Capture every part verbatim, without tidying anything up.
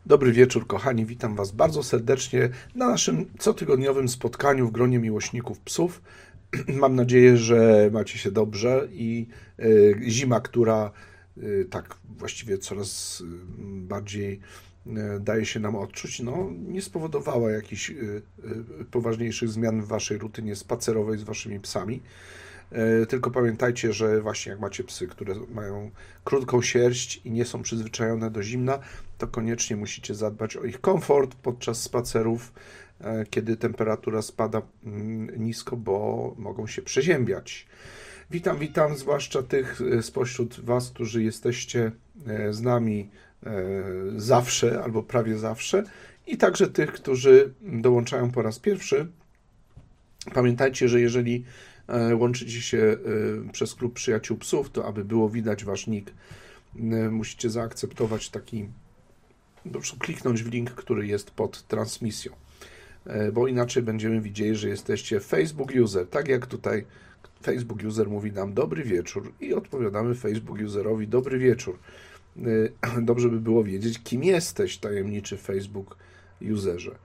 Dobry wieczór, kochani. Witam Was bardzo serdecznie na naszym cotygodniowym spotkaniu w gronie miłośników psów. Mam nadzieję, że macie się dobrze i y, zima, która y, tak właściwie coraz bardziej y, daje się nam odczuć, no, nie spowodowała jakichś y, y, poważniejszych zmian w Waszej rutynie spacerowej z Waszymi psami. Tylko pamiętajcie, że właśnie jak macie psy, które mają krótką sierść i nie są przyzwyczajone do zimna, to koniecznie musicie zadbać o ich komfort podczas spacerów, kiedy temperatura spada nisko, bo mogą się przeziębiać. Witam, witam, zwłaszcza tych spośród Was, którzy jesteście z nami zawsze albo prawie zawsze i także tych, którzy dołączają po raz pierwszy. Pamiętajcie, że jeżeli łączycie się przez klub przyjaciół psów, to aby było widać Wasz nick, musicie zaakceptować taki, po prostu kliknąć w link, który jest pod transmisją, bo inaczej będziemy widzieli, że jesteście Facebook user, tak jak tutaj Facebook user mówi nam dobry wieczór i odpowiadamy Facebook userowi dobry wieczór. Dobrze by było wiedzieć, kim jesteś, tajemniczy Facebook userze.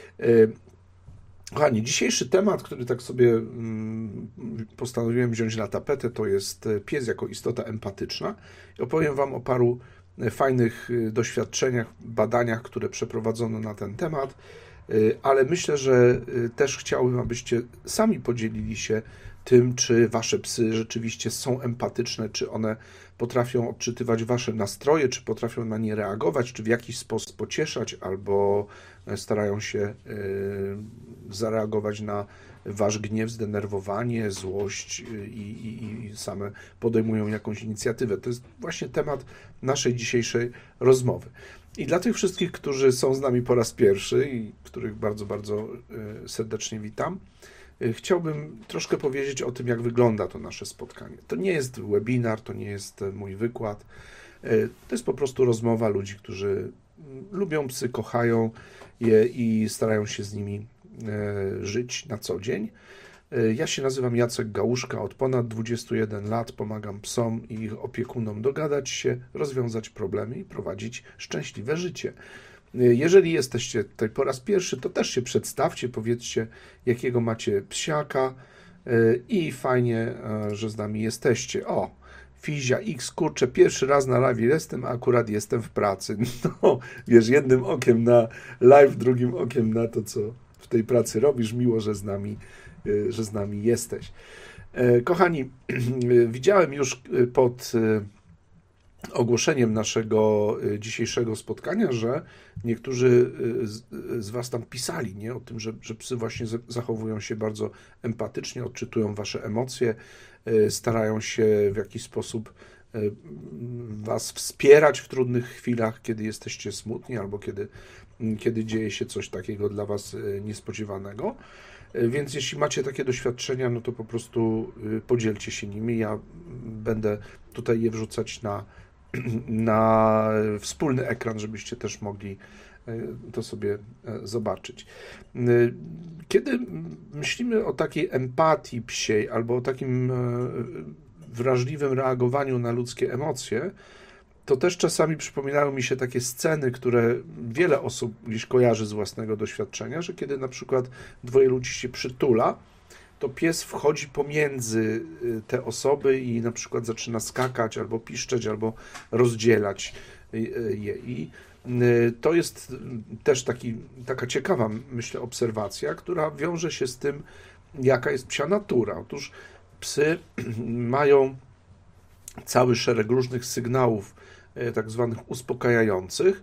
Kochani, dzisiejszy temat, który tak sobie postanowiłem wziąć na tapetę, to jest pies jako istota empatyczna. I opowiem Wam o paru fajnych doświadczeniach, badaniach, które przeprowadzono na ten temat, ale myślę, że też chciałbym, abyście sami podzielili się tym, czy Wasze psy rzeczywiście są empatyczne, czy one potrafią odczytywać Wasze nastroje, czy potrafią na nie reagować, czy w jakiś sposób pocieszać, albo starają się zareagować na Wasz gniew, zdenerwowanie, złość i, i, i same podejmują jakąś inicjatywę. To jest właśnie temat naszej dzisiejszej rozmowy. I dla tych wszystkich, którzy są z nami po raz pierwszy i których bardzo, bardzo serdecznie witam, chciałbym troszkę powiedzieć o tym, jak wygląda to nasze spotkanie. To nie jest webinar, to nie jest mój wykład. To jest po prostu rozmowa ludzi, którzy lubią psy, kochają je i starają się z nimi żyć na co dzień. Ja się nazywam Jacek Gałuszka, od ponad dwudziestu jeden lat pomagam psom i ich opiekunom dogadać się, rozwiązać problemy i prowadzić szczęśliwe życie. Jeżeli jesteście tutaj po raz pierwszy, to też się przedstawcie, powiedzcie, jakiego macie psiaka i fajnie, że z nami jesteście. O, Fizia X, kurczę, pierwszy raz na live jestem, a akurat jestem w pracy. No, wiesz, jednym okiem na live, drugim okiem na to, co w tej pracy robisz. Miło, że z nami, że z nami jesteś. Kochani, widziałem już pod ogłoszeniem naszego dzisiejszego spotkania, że niektórzy z Was tam pisali, nie, o tym, że, że psy właśnie zachowują się bardzo empatycznie, odczytują Wasze emocje, starają się w jakiś sposób Was wspierać w trudnych chwilach, kiedy jesteście smutni albo kiedy, kiedy dzieje się coś takiego dla Was niespodziewanego. Więc jeśli macie takie doświadczenia, no to po prostu podzielcie się nimi. Ja będę tutaj je wrzucać na, na wspólny ekran, żebyście też mogli to sobie zobaczyć. Kiedy myślimy o takiej empatii psiej albo o takim wrażliwym reagowaniu na ludzkie emocje, to też czasami przypominają mi się takie sceny, które wiele osób gdzieś kojarzy z własnego doświadczenia, że kiedy na przykład dwoje ludzi się przytula, to pies wchodzi pomiędzy te osoby i na przykład zaczyna skakać, albo piszczeć, albo rozdzielać je. I to jest też taki, taka ciekawa, myślę, obserwacja, która wiąże się z tym, jaka jest psia natura. Otóż psy mają cały szereg różnych sygnałów, tak zwanych uspokajających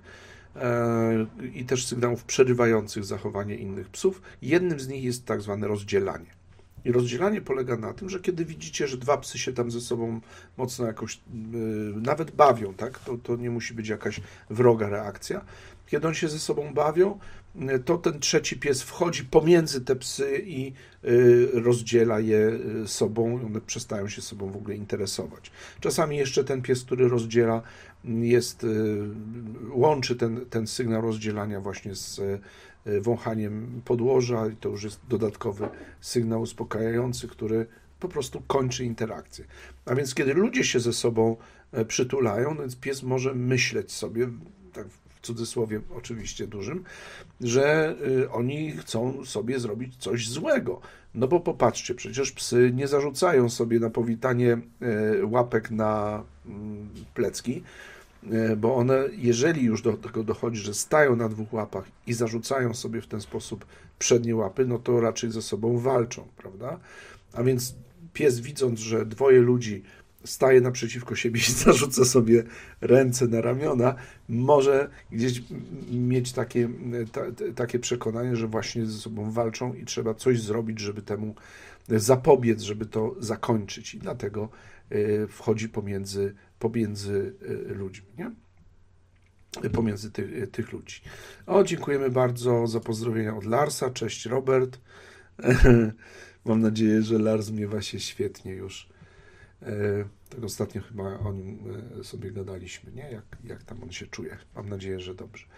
i też sygnałów przerywających zachowanie innych psów. Jednym z nich jest tak zwane rozdzielanie. I rozdzielanie polega na tym, że kiedy widzicie, że dwa psy się tam ze sobą mocno jakoś nawet bawią, tak? To, to nie musi być jakaś wroga reakcja. Kiedy oni się ze sobą bawią, to ten trzeci pies wchodzi pomiędzy te psy i rozdziela je sobą, one przestają się sobą w ogóle interesować. Czasami jeszcze ten pies, który rozdziela, jest, łączy ten, ten sygnał rozdzielania właśnie z wąchaniem podłoża i to już jest dodatkowy sygnał uspokajający, który po prostu kończy interakcję. A więc kiedy ludzie się ze sobą przytulają, więc pies może myśleć sobie tak w cudzysłowie oczywiście dużym, że oni chcą sobie zrobić coś złego. No bo popatrzcie, przecież psy nie zarzucają sobie na powitanie łapek na plecki, bo one, jeżeli już do tego dochodzi, że stają na dwóch łapach i zarzucają sobie w ten sposób przednie łapy, no to raczej ze sobą walczą, prawda? A więc pies, widząc, że dwoje ludzi staje naprzeciwko siebie i zarzuca sobie ręce na ramiona, może gdzieś mieć takie, ta, takie przekonanie, że właśnie ze sobą walczą i trzeba coś zrobić, żeby temu zapobiec, żeby to zakończyć. I dlatego wchodzi pomiędzy, pomiędzy ludźmi, nie? Pomiędzy tych, tych ludzi. O, dziękujemy bardzo za pozdrowienia od Larsa. Cześć, Robert. Mam nadzieję, że Lars miewa się świetnie już. Tak ostatnio chyba o nim sobie gadaliśmy, nie? Jak, jak tam on się czuje. Mam nadzieję, że dobrze.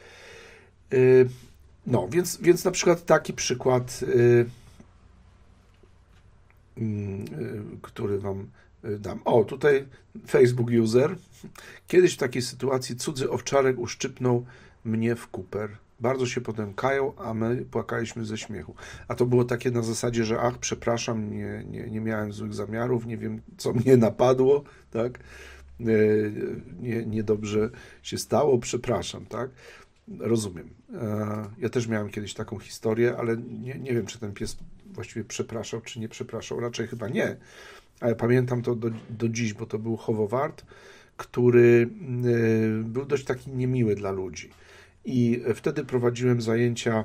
No, więc, więc na przykład taki przykład, który wam dam. O, tutaj Facebook user. Kiedyś w takiej sytuacji cudzy owczarek uszczypnął mnie w kuper. Bardzo się potem kają, a my płakaliśmy ze śmiechu. A to było takie na zasadzie, że ach, przepraszam, nie, nie, nie miałem złych zamiarów, nie wiem, co mnie napadło, tak? Nie, niedobrze się stało, przepraszam, tak? Rozumiem. Ja też miałem kiedyś taką historię, ale nie, nie wiem, czy ten pies właściwie przepraszał, czy nie przepraszał. Raczej chyba nie. Ale pamiętam to do, do dziś, bo to był chowowart, który był dość taki niemiły dla ludzi. I wtedy prowadziłem zajęcia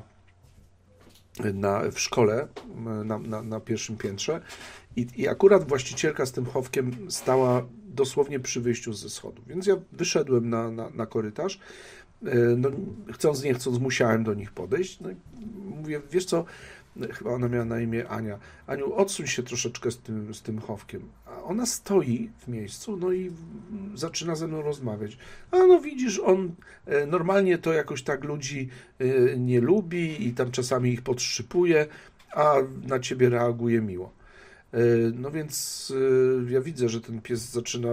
na, w szkole na, na, na pierwszym piętrze i, i akurat właścicielka z tym chowkiem stała dosłownie przy wyjściu ze schodów. Więc ja wyszedłem na, na, na korytarz, no, chcąc nie chcąc musiałem do nich podejść. No i mówię, wiesz co, chyba ona miała na imię Ania. Aniu, odsuń się troszeczkę z tym, z tym chowkiem. A ona stoi w miejscu, no i zaczyna ze mną rozmawiać. A no widzisz, on normalnie to jakoś tak ludzi nie lubi i tam czasami ich podszczypuje, a na ciebie reaguje miło. No więc ja widzę, że ten pies zaczyna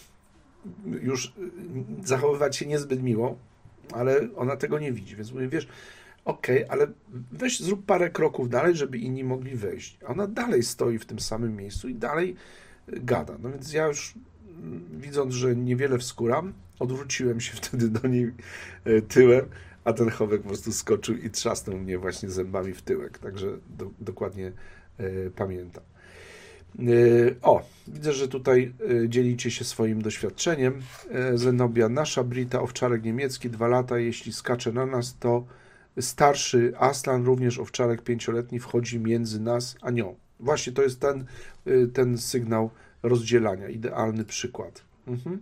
już zachowywać się niezbyt miło, ale ona tego nie widzi, więc mówię, wiesz, okej, okay, ale weź, zrób parę kroków dalej, żeby inni mogli wejść. A ona dalej stoi w tym samym miejscu i dalej gada. No więc ja już, widząc, że niewiele wskuram, odwróciłem się wtedy do niej tyłem, a ten chowek po prostu skoczył i trzasnął mnie właśnie zębami w tyłek. Także do, dokładnie y, pamiętam. Y, o, widzę, że tutaj y, dzielicie się swoim doświadczeniem. Y, Zenobia, nasza Brita, owczarek niemiecki, dwa lata, jeśli skacze na nas, to starszy Aslan, również owczarek pięcioletni, wchodzi między nas a nią. Właśnie to jest ten, ten sygnał rozdzielania. Idealny przykład. Mhm.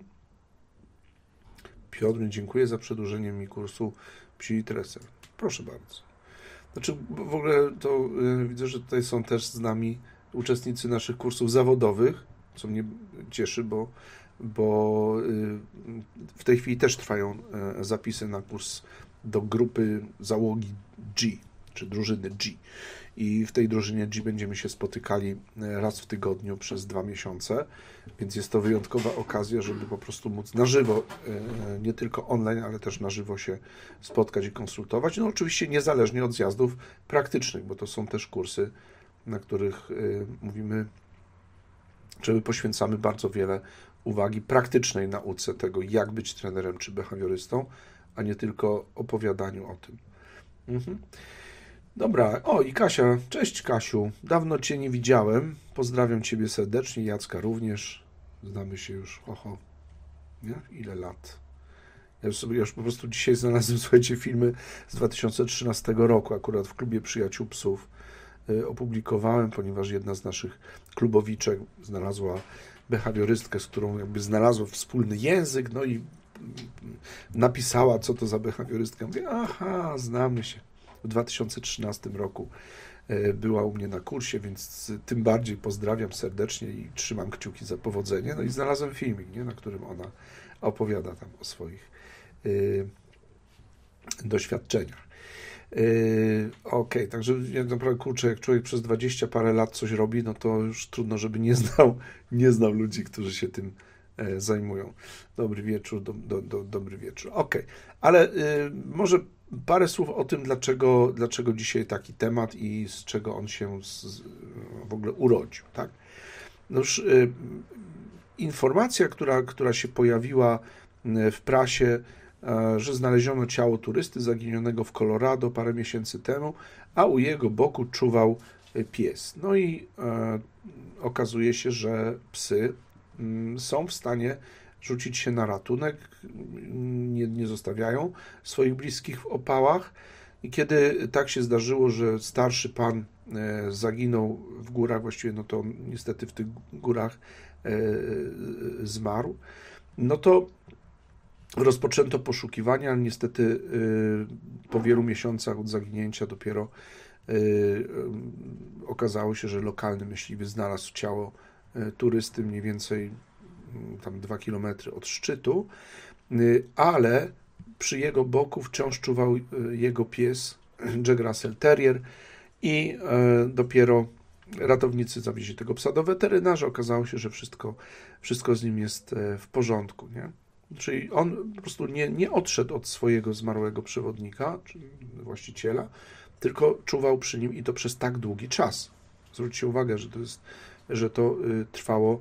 Piotr, dziękuję za przedłużenie mi kursu Psi Treser. Proszę bardzo. Znaczy, w ogóle to y, widzę, że tutaj są też z nami uczestnicy naszych kursów zawodowych, co mnie cieszy, bo, bo y, w tej chwili też trwają y, zapisy na kurs do grupy załogi G, czy drużyny G. I w tej drużynie G będziemy się spotykali raz w tygodniu przez dwa miesiące, więc jest to wyjątkowa okazja, żeby po prostu móc na żywo, nie tylko online, ale też na żywo się spotkać i konsultować. No oczywiście niezależnie od zjazdów praktycznych, bo to są też kursy, na których mówimy, czy poświęcamy bardzo wiele uwagi praktycznej nauce tego, jak być trenerem czy behawiorystą, a nie tylko opowiadaniu o tym. Mhm. Dobra, o i Kasia, cześć Kasiu, dawno Cię nie widziałem, pozdrawiam Ciebie serdecznie, Jacka również, znamy się już, oho, nie? Ile lat. Ja już sobie już po prostu dzisiaj znalazłem, słuchajcie, filmy z dwa tysiące trzynastego roku, akurat w klubie Przyjaciół Psów y, opublikowałem, ponieważ jedna z naszych klubowiczek znalazła behawiorystkę, z którą jakby znalazła wspólny język, no i napisała, co to za behawiorystka. Mówię, aha, znamy się. W dwa tysiące trzynastym roku była u mnie na kursie, więc tym bardziej pozdrawiam serdecznie i trzymam kciuki za powodzenie. No i znalazłem filmik, nie, na którym ona opowiada tam o swoich y, doświadczeniach. Y, Okej, okay, także jak naprawdę, kurczę, jak człowiek przez dwadzieścia parę lat coś robi, no to już trudno, żeby nie znał, nie znał ludzi, którzy się tym zajmują. Dobry wieczór, do, do, do, dobry wieczór. Okej, okay. Ale y, może parę słów o tym, dlaczego, dlaczego dzisiaj taki temat i z czego on się z, w ogóle urodził. Tak? No już y, informacja, która, która się pojawiła w prasie, y, że znaleziono ciało turysty zaginionego w Colorado parę miesięcy temu, a u jego boku czuwał pies. No i y, okazuje się, że psy y, są w stanie rzucić się na ratunek, nie, nie zostawiają swoich bliskich w opałach. I kiedy tak się zdarzyło, że starszy pan zaginął w górach, właściwie no to niestety w tych górach zmarł, no to rozpoczęto poszukiwania, ale niestety po wielu miesiącach od zaginięcia dopiero okazało się, że lokalny myśliwy znalazł ciało turysty mniej więcej tam dwa kilometry od szczytu, ale przy jego boku wciąż czuwał jego pies Jack Russell Terrier i dopiero ratownicy zawieźli tego psa do weterynarza. Okazało się, że wszystko, wszystko z nim jest w porządku. Nie? Czyli on po prostu nie, nie odszedł od swojego zmarłego przewodnika, czy właściciela, tylko czuwał przy nim i to przez tak długi czas. Zwróćcie uwagę, że to, jest, że to trwało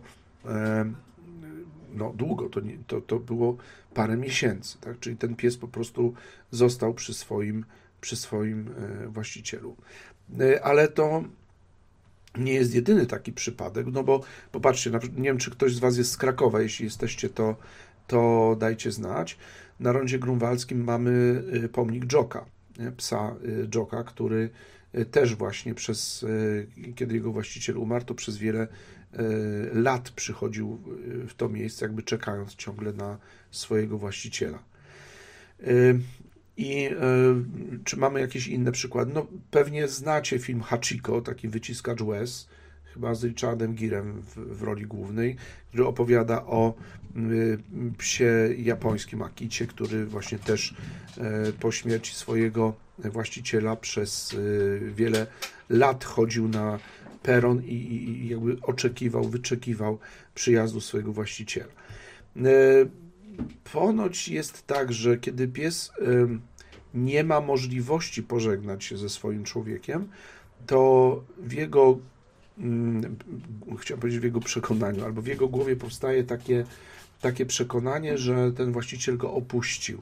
no, długo, to, nie, to, to było parę miesięcy, tak? Czyli ten pies po prostu został przy swoim, przy swoim właścicielu. Ale to nie jest jedyny taki przypadek, no bo popatrzcie, nie wiem, czy ktoś z Was jest z Krakowa, jeśli jesteście, to, to dajcie znać. Na rondzie grunwaldzkim mamy pomnik Joka, nie? Psa Joka, który też właśnie przez, kiedy jego właściciel umarł, to przez wiele lat przychodził w to miejsce, jakby czekając ciągle na swojego właściciela. I czy mamy jakieś inne przykłady? No pewnie znacie film Hachiko, taki wyciskacz łez, chyba z Richardem Girem w, w roli głównej, który opowiada o psie japońskim Akicie, który właśnie też po śmierci swojego właściciela przez wiele lat chodził na peron i, i jakby oczekiwał, wyczekiwał przyjazdu swojego właściciela. Ponoć jest tak, że kiedy pies nie ma możliwości pożegnać się ze swoim człowiekiem, to w jego, chciałem powiedzieć w jego przekonaniu, albo w jego głowie powstaje takie, takie przekonanie, że ten właściciel go opuścił.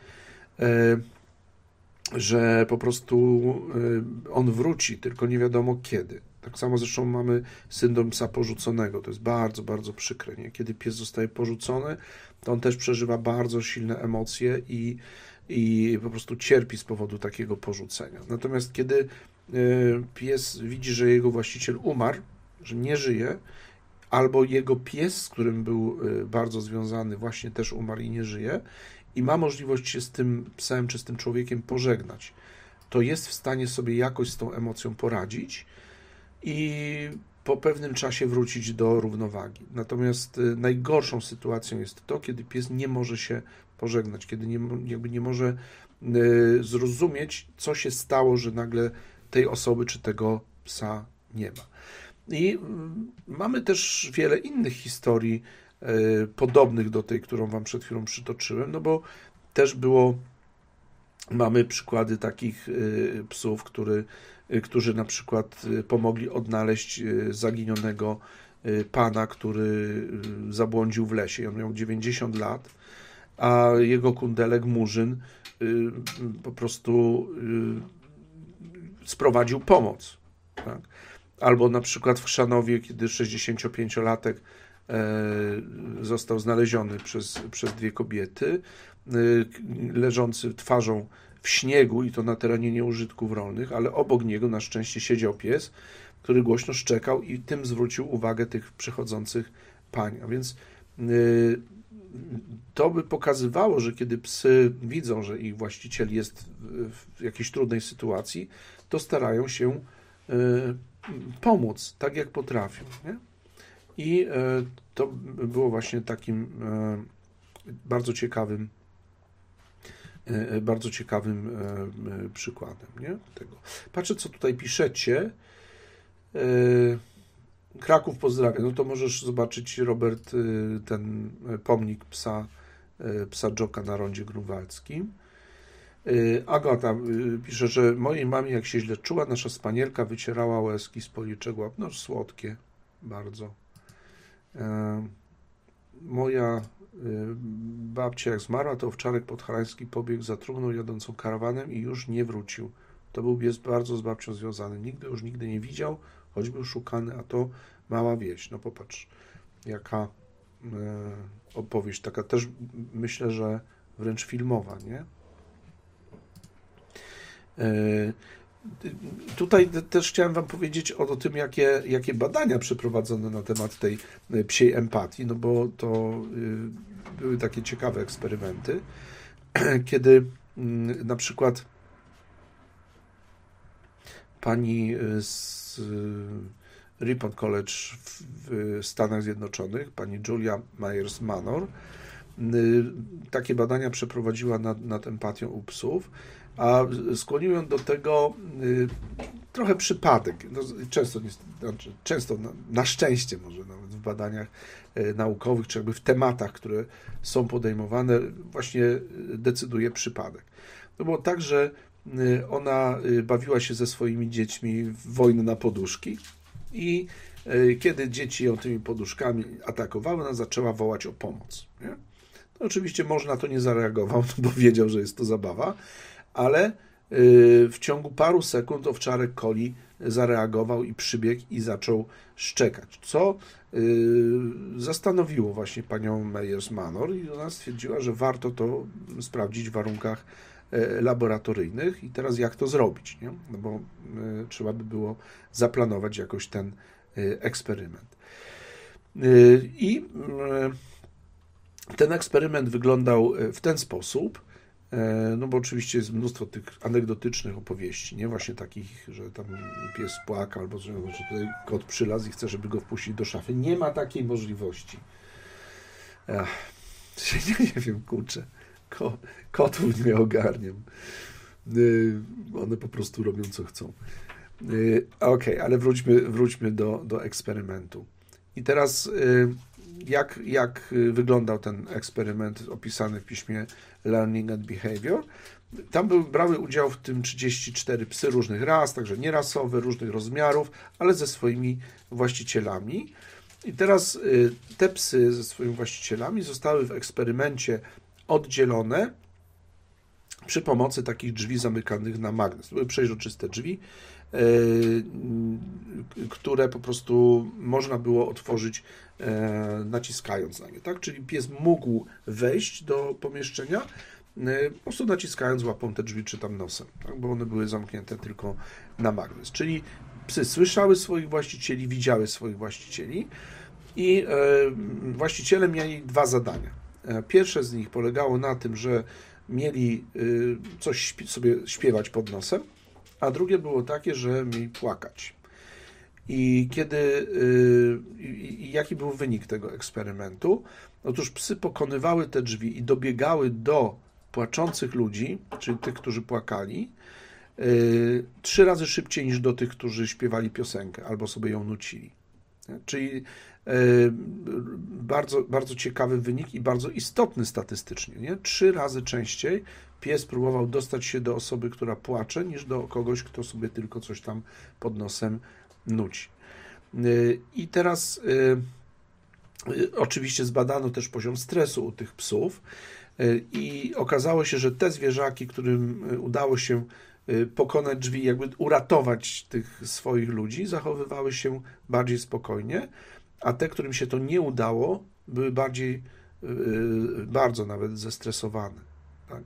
Że po prostu on wróci, tylko nie wiadomo kiedy. Tak samo zresztą mamy syndrom psa porzuconego. To jest bardzo, bardzo przykre. Nie? Kiedy pies zostaje porzucony, to on też przeżywa bardzo silne emocje i, i po prostu cierpi z powodu takiego porzucenia. Natomiast kiedy pies widzi, że jego właściciel umarł, że nie żyje, albo jego pies, z którym był bardzo związany, właśnie też umarł i nie żyje, i ma możliwość się z tym psem czy z tym człowiekiem pożegnać, to jest w stanie sobie jakoś z tą emocją poradzić i po pewnym czasie wrócić do równowagi. Natomiast najgorszą sytuacją jest to, kiedy pies nie może się pożegnać, kiedy nie, jakby nie może zrozumieć, co się stało, że nagle tej osoby czy tego psa nie ma. I mamy też wiele innych historii podobnych do tej, którą Wam przed chwilą przytoczyłem, no bo też było, mamy przykłady takich psów, który, którzy na przykład pomogli odnaleźć zaginionego pana, który zabłądził w lesie. On miał dziewięćdziesiąt lat, a jego kundelek Murzyn po prostu sprowadził pomoc. Tak? Albo na przykład w Chrzanowie, kiedy sześćdziesięciopięciolatek został znaleziony przez, przez dwie kobiety, leżący twarzą w śniegu i to na terenie nieużytków rolnych, ale obok niego na szczęście siedział pies, który głośno szczekał i tym zwrócił uwagę tych przychodzących pań. A więc to by pokazywało, że kiedy psy widzą, że ich właściciel jest w jakiejś trudnej sytuacji, to starają się pomóc tak, jak potrafią. Nie? I to było właśnie takim bardzo ciekawym, bardzo ciekawym przykładem, nie? Tego. Patrzę, co tutaj piszecie. Kraków pozdrawia. No to możesz zobaczyć, Robert, ten pomnik psa, psa Joka na rondzie grunwaldzkim. Agata pisze, że mojej mamie, jak się źle czuła, nasza spanielka wycierała łezki z policzek łap. No słodkie, bardzo. Moja babcia jak zmarła, to owczarek podhalański pobiegł za trumną jadącą karawanem i już nie wrócił. To był pies bardzo z babcią związany. Nigdy już nigdy nie widział, choć był szukany, a to mała wieś. No popatrz, jaka e, opowieść, taka też myślę, że wręcz filmowa, nie? E, Tutaj też chciałem Wam powiedzieć o tym, jakie, jakie badania przeprowadzono na temat tej psiej empatii, no bo to były takie ciekawe eksperymenty, kiedy na przykład pani z Ripon College w Stanach Zjednoczonych, pani Julia Myers Manor, takie badania przeprowadziła nad, nad empatią u psów, a skłonił ją do tego y, trochę przypadek. No, często, znaczy, często na, na szczęście może nawet w badaniach y, naukowych, czy jakby w tematach, które są podejmowane, właśnie decyduje przypadek. To było tak, że y, ona y, bawiła się ze swoimi dziećmi w wojnę na poduszki i y, kiedy dzieci ją tymi poduszkami atakowały, ona zaczęła wołać o pomoc. Nie? No, oczywiście mąż na to nie zareagował, bo wiedział, że jest to zabawa, ale w ciągu paru sekund owczarek Collie zareagował i przybiegł i zaczął szczekać, co zastanowiło właśnie panią Myers Manor i ona stwierdziła, że warto to sprawdzić w warunkach laboratoryjnych i teraz jak to zrobić, nie? No bo trzeba by było zaplanować jakoś ten eksperyment. I ten eksperyment wyglądał w ten sposób, no bo oczywiście jest mnóstwo tych anegdotycznych opowieści, nie? Właśnie takich, że tam pies płakał, albo że tutaj kot przylazł i chce, żeby go wpuścić do szafy. Nie ma takiej możliwości. Ach, nie, nie wiem, kurczę. Ko, kotów nie ogarniam. Yy, one po prostu robią, co chcą. Yy, Okej, okay, ale wróćmy, wróćmy do, do eksperymentu. I teraz yy, jak, jak wyglądał ten eksperyment opisany w piśmie Learning and Behavior. Tam były, brały udział w tym trzydzieści cztery psy różnych ras, także nierasowe, różnych rozmiarów, ale ze swoimi właścicielami. I teraz te psy ze swoimi właścicielami zostały w eksperymencie oddzielone przy pomocy takich drzwi zamykanych na magnes. To były przeźroczyste drzwi, które po prostu można było otworzyć naciskając na nie, tak? Czyli pies mógł wejść do pomieszczenia, po prostu naciskając łapą te drzwi czy tam nosem, tak? Bo one były zamknięte tylko na magnes. Czyli psy słyszały swoich właścicieli, widziały swoich właścicieli i właściciele mieli dwa zadania. Pierwsze z nich polegało na tym, że mieli coś sobie śpiewać pod nosem, a drugie było takie, że mieli płakać. I kiedy, i jaki był wynik tego eksperymentu? Otóż psy pokonywały te drzwi i dobiegały do płaczących ludzi, czyli tych, którzy płakali, trzy razy szybciej niż do tych, którzy śpiewali piosenkę albo sobie ją nucili. Czyli bardzo, bardzo ciekawy wynik i bardzo istotny statystycznie. Nie? Trzy razy częściej pies próbował dostać się do osoby, która płacze, niż do kogoś, kto sobie tylko coś tam pod nosem nuci. I teraz oczywiście zbadano też poziom stresu u tych psów i okazało się, że te zwierzaki, którym udało się pokonać drzwi, jakby uratować tych swoich ludzi, zachowywały się bardziej spokojnie, a te, którym się to nie udało, były bardziej, bardzo nawet zestresowane. Tak?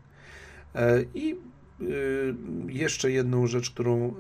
I jeszcze jedną rzecz, którą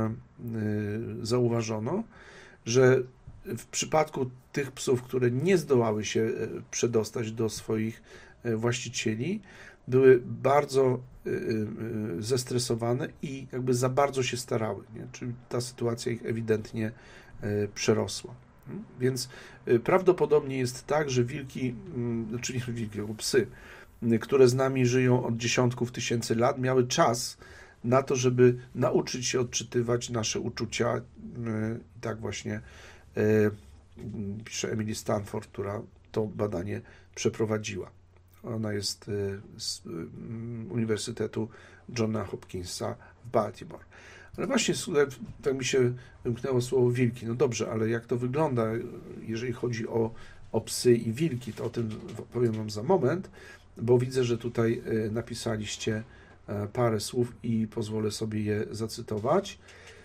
zauważono, że w przypadku tych psów, które nie zdołały się przedostać do swoich właścicieli, były bardzo zestresowane i jakby za bardzo się starały, nie? Czyli ta sytuacja ich ewidentnie przerosła. Więc prawdopodobnie jest tak, że wilki, czyli wilki, psy, które z nami żyją od dziesiątków tysięcy lat, miały czas na to, żeby nauczyć się odczytywać nasze uczucia i tak właśnie pisze Emily Stanford, która to badanie przeprowadziła. Ona jest z Uniwersytetu Johna Hopkinsa w Baltimore. Ale właśnie tak mi się wymknęło słowo wilki. No dobrze, ale jak to wygląda, jeżeli chodzi o, o psy i wilki, to o tym powiem wam za moment, bo widzę, że tutaj napisaliście parę słów i pozwolę sobie je zacytować.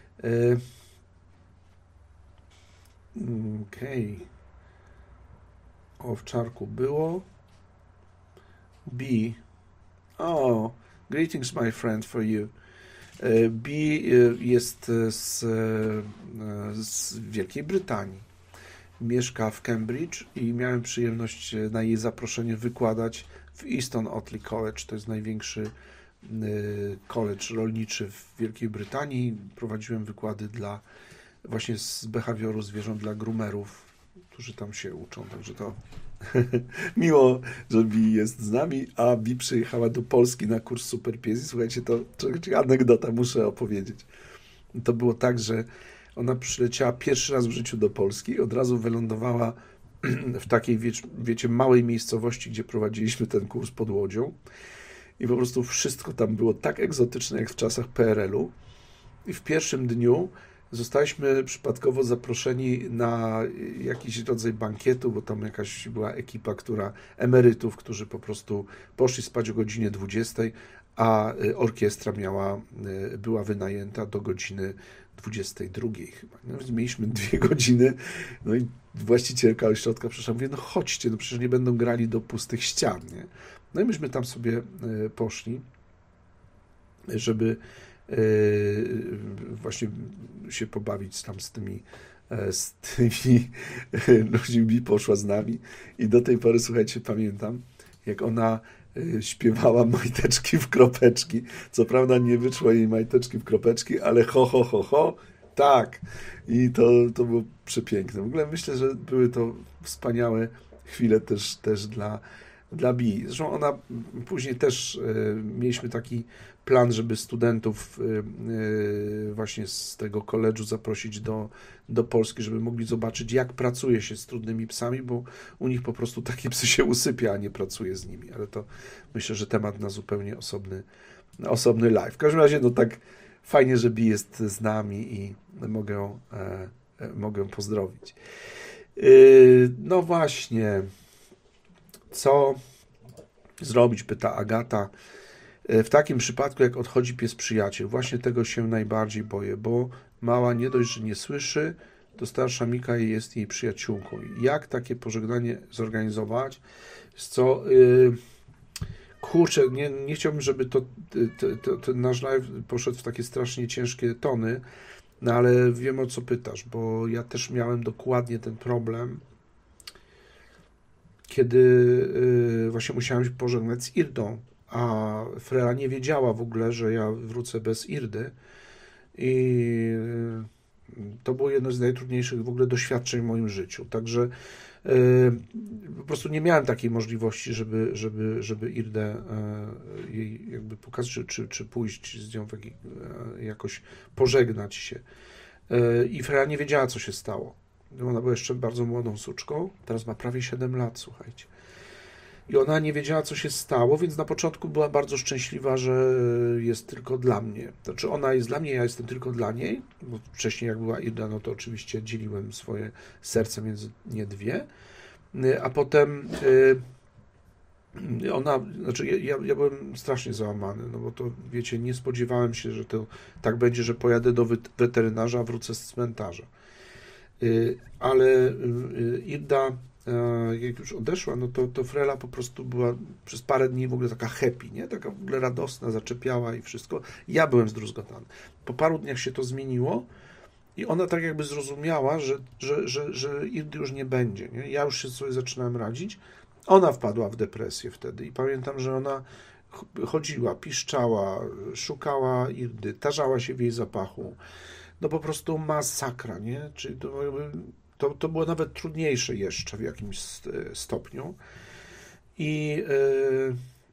Okej. Okay. O owczarku było. B. Oh, greetings my friend for you. B jest z, z Wielkiej Brytanii. Mieszka w Cambridge i miałem przyjemność na jej zaproszenie wykładać w Easton Otley College. To jest największy college rolniczy w Wielkiej Brytanii. Prowadziłem wykłady dla właśnie z behawioru zwierząt dla groomerów, którzy tam się uczą. Także to miło, że Bi jest z nami, a Bi przyjechała do Polski na kurs Super Pies. Słuchajcie, to, to anegdota muszę opowiedzieć. To było tak, że ona przyleciała pierwszy raz w życiu do Polski i od razu wylądowała w takiej, wiecie, wiecie, małej miejscowości, gdzie prowadziliśmy ten kurs pod Łodzią. I po prostu wszystko tam było tak egzotyczne, jak w czasach P R L-u. I w pierwszym dniu zostaliśmy przypadkowo zaproszeni na jakiś rodzaj bankietu, bo tam jakaś była ekipa, która emerytów, którzy po prostu poszli spać o godzinie dwudziestej, a orkiestra miała, była wynajęta do godziny dwudziestej drugiej chyba. No, więc mieliśmy dwie godziny, no i właścicielka ośrodka przyszła, mówię, no chodźcie, no przecież nie będą grali do pustych ścian, nie? No i myśmy tam sobie poszli, żeby właśnie się pobawić tam z tymi, z tymi ludźmi, poszła z nami i do tej pory, słuchajcie, pamiętam, jak ona śpiewała majteczki w kropeczki. Co prawda nie wyszło jej majteczki w kropeczki, ale ho, ho, ho, ho, tak. I to, to było przepiękne. W ogóle myślę, że były to wspaniałe chwile też, też dla, dla Bi. Zresztą ona później też y, mieliśmy taki plan, żeby studentów y, y, właśnie z tego koledżu zaprosić do, do Polski, żeby mogli zobaczyć, jak pracuje się z trudnymi psami, bo u nich po prostu takie psy się usypia, a nie pracuje z nimi. Ale to myślę, że temat na zupełnie osobny, na osobny live. W każdym razie, no tak fajnie, że Bi jest z nami i mogę, e, e, mogę pozdrowić. Y, no właśnie, co zrobić, pyta Agata. W takim przypadku, jak odchodzi pies przyjaciel, właśnie tego się najbardziej boję, bo mała nie dość, że nie słyszy, to starsza Mika jest jej przyjaciółką. Jak takie pożegnanie zorganizować? Co, yy, kurczę, nie, nie chciałbym, żeby to, to, to, to nasz live poszedł w takie strasznie ciężkie tony, no ale wiem, o co pytasz, bo ja też miałem dokładnie ten problem, kiedy yy, właśnie musiałem się pożegnać z Irdą, a Frela nie wiedziała w ogóle, że ja wrócę bez Irdy i to było jedno z najtrudniejszych w ogóle doświadczeń w moim życiu. Także yy, po prostu nie miałem takiej możliwości, żeby, żeby, żeby Irdę yy, jej jakby pokazać, czy, czy, czy pójść z nią w jakiej, yy, jakoś pożegnać się. Yy, I Frela nie wiedziała, co się stało. Ona była jeszcze bardzo młodą suczką, teraz ma prawie siedem lat, słuchajcie. I ona nie wiedziała, co się stało, więc na początku była bardzo szczęśliwa, że jest tylko dla mnie. Znaczy ona jest dla mnie, ja jestem tylko dla niej, bo wcześniej jak była Irda, no to oczywiście dzieliłem swoje serce między nie dwie, a potem ona, znaczy ja, ja byłem strasznie załamany, no bo to wiecie, nie spodziewałem się, że to tak będzie, że pojadę do weterynarza, a wrócę z cmentarza. Ale Irda, jak już odeszła, no to, to Frela po prostu była przez parę dni w ogóle taka happy, nie? Taka w ogóle radosna, zaczepiała i wszystko. Ja byłem zdruzgotany. Po paru dniach się to zmieniło i ona tak jakby zrozumiała, że, że, że, że Irdy już nie będzie, nie? Ja już się sobie zaczynałem radzić. Ona wpadła w depresję wtedy i pamiętam, że ona chodziła, piszczała, szukała Irdy, tarzała się w jej zapachu. No po prostu masakra, nie? Czyli to jakby To, to było nawet trudniejsze jeszcze w jakimś stopniu. I yy,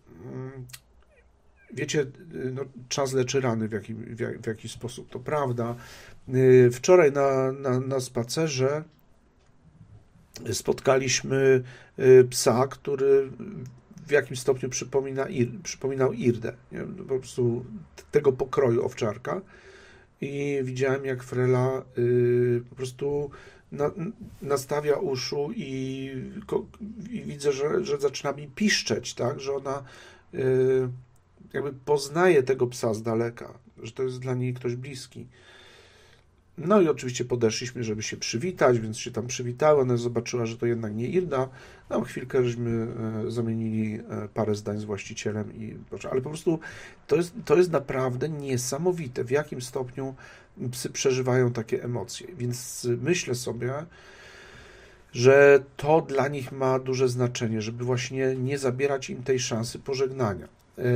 wiecie, no, czas leczy rany w, jaki, w, jak, w jakiś sposób, to prawda. Yy, wczoraj na, na, na spacerze spotkaliśmy psa, który w jakimś stopniu przypomina, przypominał Irdę, nie? Po prostu tego pokroju owczarka. I widziałem, jak Frela y, po prostu na, nastawia uszu i, i widzę, że, że zaczyna mi piszczeć, tak? Że ona y, jakby poznaje tego psa z daleka, że to jest dla niej ktoś bliski. No i oczywiście podeszliśmy, żeby się przywitać, więc się tam przywitały. Ona zobaczyła, że to jednak nie Irda. No chwilkę żeśmy zamienili parę zdań z właścicielem, i, ale po prostu to jest, to jest naprawdę niesamowite, w jakim stopniu psy przeżywają takie emocje. Więc myślę sobie, że to dla nich ma duże znaczenie, żeby właśnie nie zabierać im tej szansy pożegnania.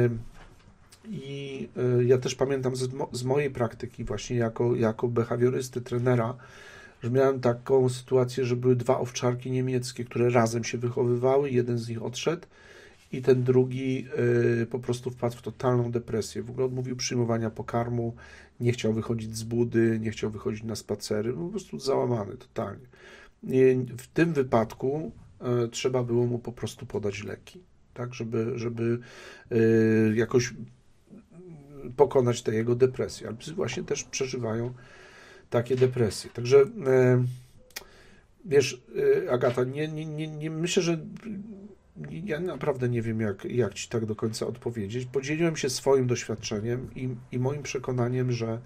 I ja też pamiętam z, z mojej praktyki właśnie jako, jako behawiorysty, trenera, że miałem taką sytuację, że były dwa owczarki niemieckie, które razem się wychowywały, jeden z nich odszedł i ten drugi y, po prostu wpadł w totalną depresję. W ogóle odmówił przyjmowania pokarmu, nie chciał wychodzić z budy, nie chciał wychodzić na spacery, po prostu załamany totalnie. I w tym wypadku y, trzeba było mu po prostu podać leki, tak, żeby, żeby y, jakoś pokonać tę jego depresję. Ale psy właśnie też przeżywają takie depresje. Także wiesz, Agata, nie, nie, nie, nie myślę, że ja naprawdę nie wiem, jak, jak ci tak do końca odpowiedzieć. Podzieliłem się swoim doświadczeniem i, i moim przekonaniem, że,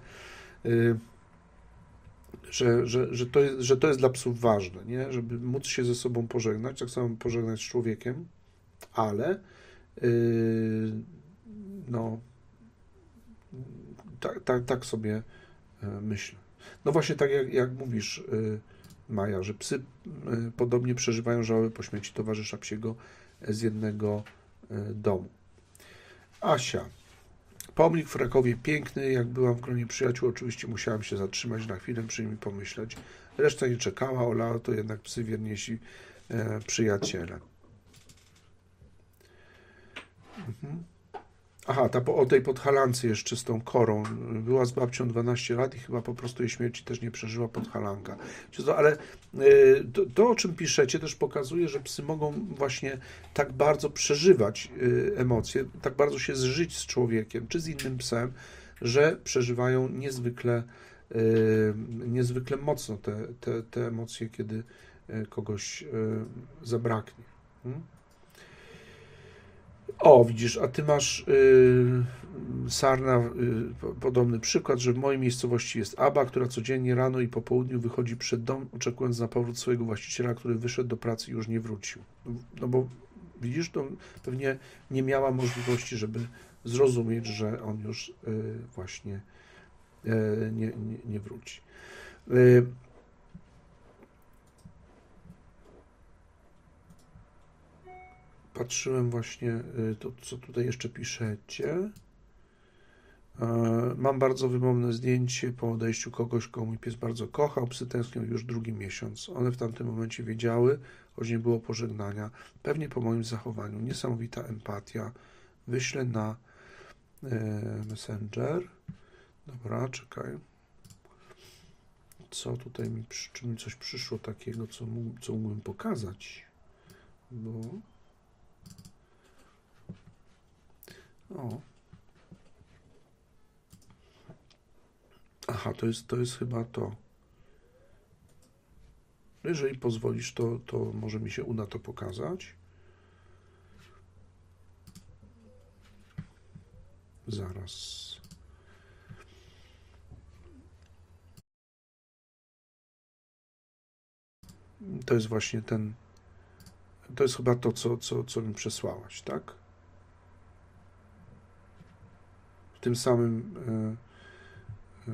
że, że, że, to jest, że to jest dla psów ważne, nie? Żeby móc się ze sobą pożegnać, tak samo pożegnać z człowiekiem, ale no Tak, tak, tak sobie myślę. No właśnie tak jak, jak mówisz, Maja, że psy podobnie przeżywają żałobę po śmierci towarzysza psiego z jednego domu. Asia. Pomnik w Rakowie piękny. Jak byłam w gronie przyjaciół, oczywiście musiałam się zatrzymać na chwilę, przy nim pomyśleć. Reszta nie czekała, Ola, to jednak psy wierniejsi przyjaciele. Mhm. Aha, ta, o tej podhalance jeszcze z tą korą. Była z babcią dwanaście lat i chyba po prostu jej śmierci też nie przeżyła podhalanka. Ale to, to, o czym piszecie, też pokazuje, że psy mogą właśnie tak bardzo przeżywać emocje, tak bardzo się zżyć z człowiekiem, czy z innym psem, że przeżywają niezwykle, niezwykle mocno te, te, te emocje, kiedy kogoś zabraknie. Hmm? O, widzisz, a ty masz, yy, Sarna, yy, podobny przykład, że w mojej miejscowości jest Aba, która codziennie rano i po południu wychodzi przed dom, oczekując na powrót swojego właściciela, który wyszedł do pracy i już nie wrócił. No bo widzisz, to pewnie nie miała możliwości, żeby zrozumieć, że on już yy, właśnie yy, nie, nie, nie wróci. Yy, Patrzyłem właśnie, to, co tutaj jeszcze piszecie. Mam bardzo wymowne zdjęcie po odejściu kogoś, kogo mój pies bardzo kochał. Psy tęsknią już drugi miesiąc. One w tamtym momencie wiedziały, choć nie było pożegnania. Pewnie po moim zachowaniu. Niesamowita empatia. Wyślę na Messenger. Dobra, czekaj. Co tutaj mi, czy mi coś przyszło takiego, co, mógł, co mógłbym pokazać? Bo... O. Aha, to jest, to jest chyba to. Jeżeli pozwolisz, to, to może mi się uda to pokazać. Zaraz. To jest właśnie ten. To jest chyba to, co, co, co mi przesłałaś, tak? W tym samym y,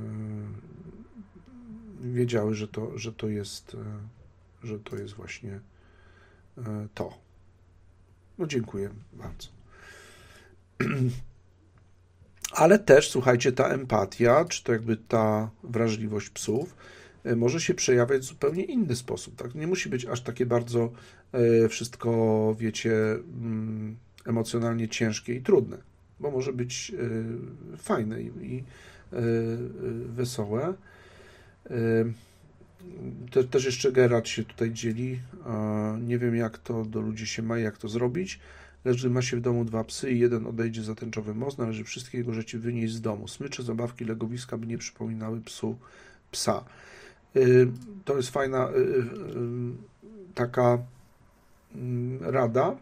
y, wiedziały, że to, że to jest, y, że to jest właśnie y, to. No dziękuję bardzo. Ale też, słuchajcie, ta empatia, czy to jakby ta wrażliwość psów może się przejawiać w zupełnie inny sposób. Tak? Nie musi być aż takie bardzo wszystko, wiecie, emocjonalnie ciężkie i trudne, bo może być fajne i wesołe. te, też jeszcze Gerard się tutaj dzieli. Nie wiem, jak to do ludzi się ma, jak to zrobić. Lecz gdy ma się w domu dwa psy i jeden odejdzie za tęczowy most, należy wszystkie jego rzeczy wynieść z domu. Smycze, zabawki, legowiska, by nie przypominały psu psa. To jest fajna taka rada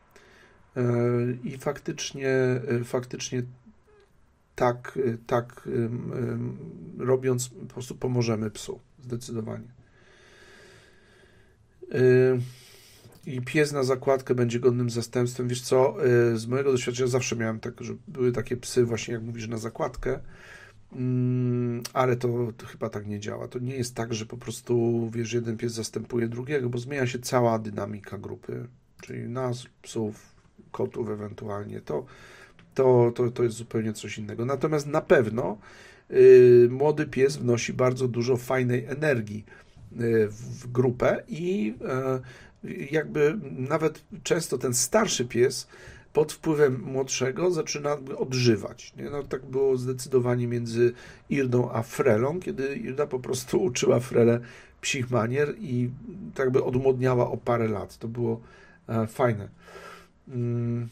i faktycznie, faktycznie tak, tak robiąc po prostu pomożemy psu, zdecydowanie. I pies na zakładkę będzie godnym zastępstwem. Wiesz co, z mojego doświadczenia zawsze miałem tak, że były takie psy właśnie, jak mówisz, na zakładkę, ale to, to chyba tak nie działa. To nie jest tak, że po prostu, wiesz, jeden pies zastępuje drugiego, bo zmienia się cała dynamika grupy, czyli nas, psów, kotów ewentualnie. To, to, to, to jest zupełnie coś innego. Natomiast na pewno yy, młody pies wnosi bardzo dużo fajnej energii yy, w grupę i yy, jakby nawet często ten starszy pies pod wpływem młodszego zaczyna odżywać. Nie? No, tak było zdecydowanie między Irdą a Frelą, kiedy Irda po prostu uczyła Frelę psich manier i tak by odmłodniała o parę lat. To było e, fajne. Mm.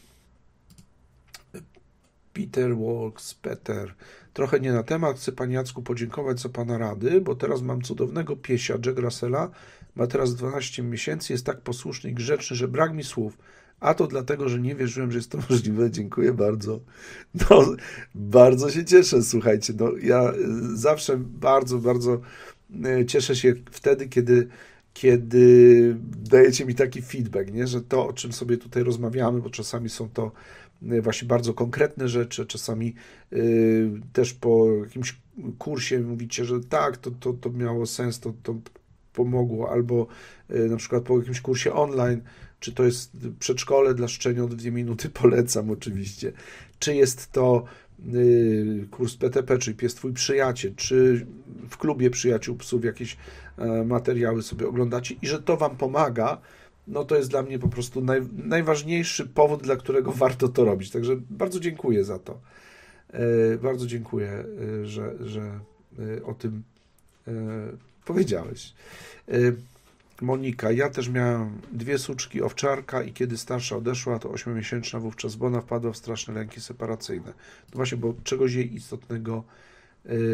Peter Walks, Peter. Trochę nie na temat. Chcę Panie Jacku podziękować za Pana rady, bo teraz mam cudownego piesia, Jack Russella. Ma teraz dwanaście miesięcy, jest tak posłuszny i grzeczny, że brak mi słów. A to dlatego, że nie wierzyłem, że jest to możliwe. Dziękuję bardzo. No, bardzo się cieszę, słuchajcie. No, ja zawsze bardzo, bardzo cieszę się wtedy, kiedy, kiedy dajecie mi taki feedback, nie? Że to, o czym sobie tutaj rozmawiamy, bo czasami są to właśnie bardzo konkretne rzeczy, czasami y, też po jakimś kursie mówicie, że tak, to, to, to miało sens, to, to pomogło, albo y, na przykład po jakimś kursie online, czy to jest przedszkole dla szczeniąt, dwie minuty, polecam oczywiście, czy jest to y, kurs P T P, czyli Pies Twój Przyjaciel, czy w klubie przyjaciół psów jakieś y, materiały sobie oglądacie i że to Wam pomaga, no to jest dla mnie po prostu naj, najważniejszy powód, dla którego warto to robić. Także bardzo dziękuję za to. E, bardzo dziękuję, e, że, że e, o tym e, powiedziałeś. E, Monika, ja też miałam dwie suczki, owczarka i kiedy starsza odeszła, to ośmiomiesięczna wówczas Bona wpadła w straszne lęki separacyjne. No właśnie, bo czegoś jej istotnego e, e,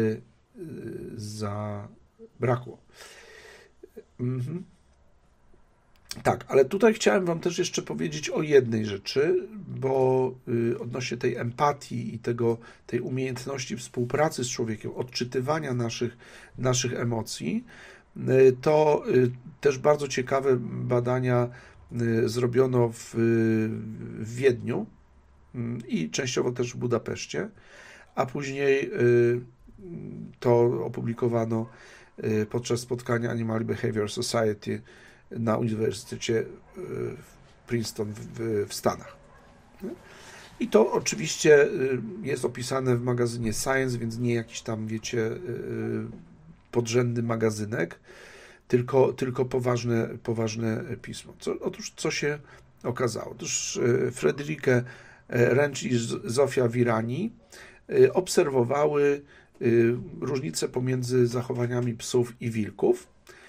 zabrakło. Mhm. Tak, ale tutaj chciałem Wam też jeszcze powiedzieć o jednej rzeczy, bo y, odnośnie tej empatii i tego, tej umiejętności współpracy z człowiekiem, odczytywania naszych, naszych emocji, y, to y, też bardzo ciekawe badania y, zrobiono w, w Wiedniu y, i częściowo też w Budapeszcie, a później y, to opublikowano y, podczas spotkania Animal Behavior Society na Uniwersytecie w Princeton w, w Stanach. I to oczywiście jest opisane w magazynie Science, więc nie jakiś tam, wiecie, podrzędny magazynek, tylko, tylko poważne, poważne pismo. Co, otóż co się okazało? Otóż Friederike Rentsch i Zofia Virani obserwowały różnice pomiędzy zachowaniami psów i wilków.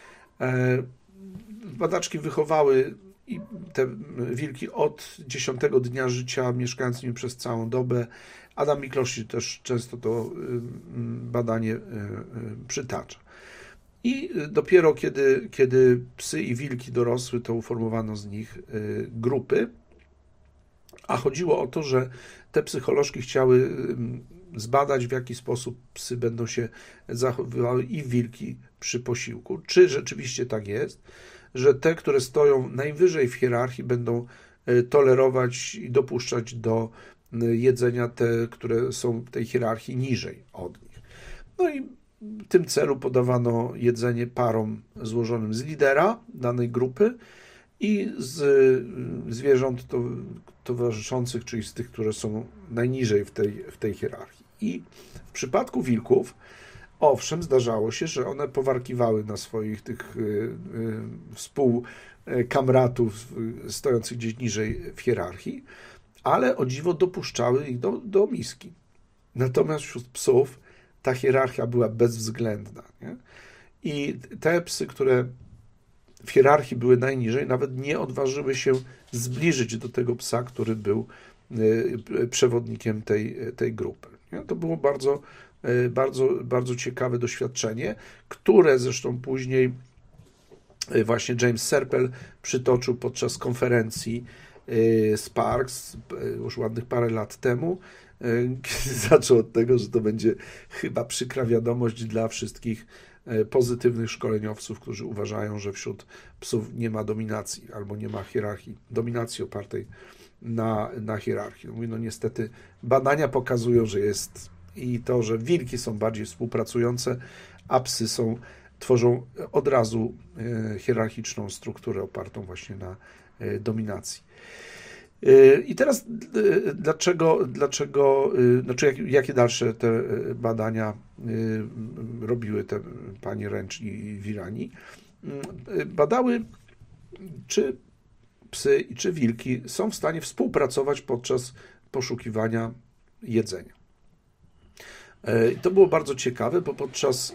Badaczki wychowały te wilki od dziesiątego dnia życia, mieszkając z nimi przez całą dobę. Adam Miklosz też często to badanie przytacza. I dopiero kiedy, kiedy psy i wilki dorosły, to uformowano z nich grupy, a chodziło o to, że te psycholożki chciały zbadać, w jaki sposób psy będą się zachowywały i wilki przy posiłku. Czy rzeczywiście tak jest, że te, które stoją najwyżej w hierarchii, będą tolerować i dopuszczać do jedzenia te, które są w tej hierarchii niżej od nich. No i w tym celu podawano jedzenie parom złożonym z lidera danej grupy i z zwierząt to, towarzyszących, czyli z tych, które są najniżej w tej, w tej hierarchii. I w przypadku wilków, owszem, zdarzało się, że one powarkiwały na swoich tych y, y, współkamratów stojących gdzieś niżej w hierarchii, ale o dziwo dopuszczały ich do, do miski. Natomiast wśród psów ta hierarchia była bezwzględna. Nie? I te psy, które w hierarchii były najniżej, nawet nie odważyły się zbliżyć do tego psa, który był przewodnikiem tej, tej grupy. To było bardzo, bardzo, bardzo ciekawe doświadczenie, które zresztą później właśnie James Serpell przytoczył podczas konferencji Sparks już ładnych parę lat temu, kiedy zaczął od tego, że to będzie chyba przykra wiadomość dla wszystkich pozytywnych szkoleniowców, którzy uważają, że wśród psów nie ma dominacji albo nie ma hierarchii, dominacji opartej na, na hierarchii. Mówi, no niestety badania pokazują, że jest i to, że wilki są bardziej współpracujące, a psy są, tworzą od razu hierarchiczną strukturę opartą właśnie na dominacji. I teraz dlaczego, dlaczego znaczy jak, jakie dalsze te badania robiły te pani Ręcz i Virani? Badały, czy psy i czy wilki są w stanie współpracować podczas poszukiwania jedzenia. I to było bardzo ciekawe, bo podczas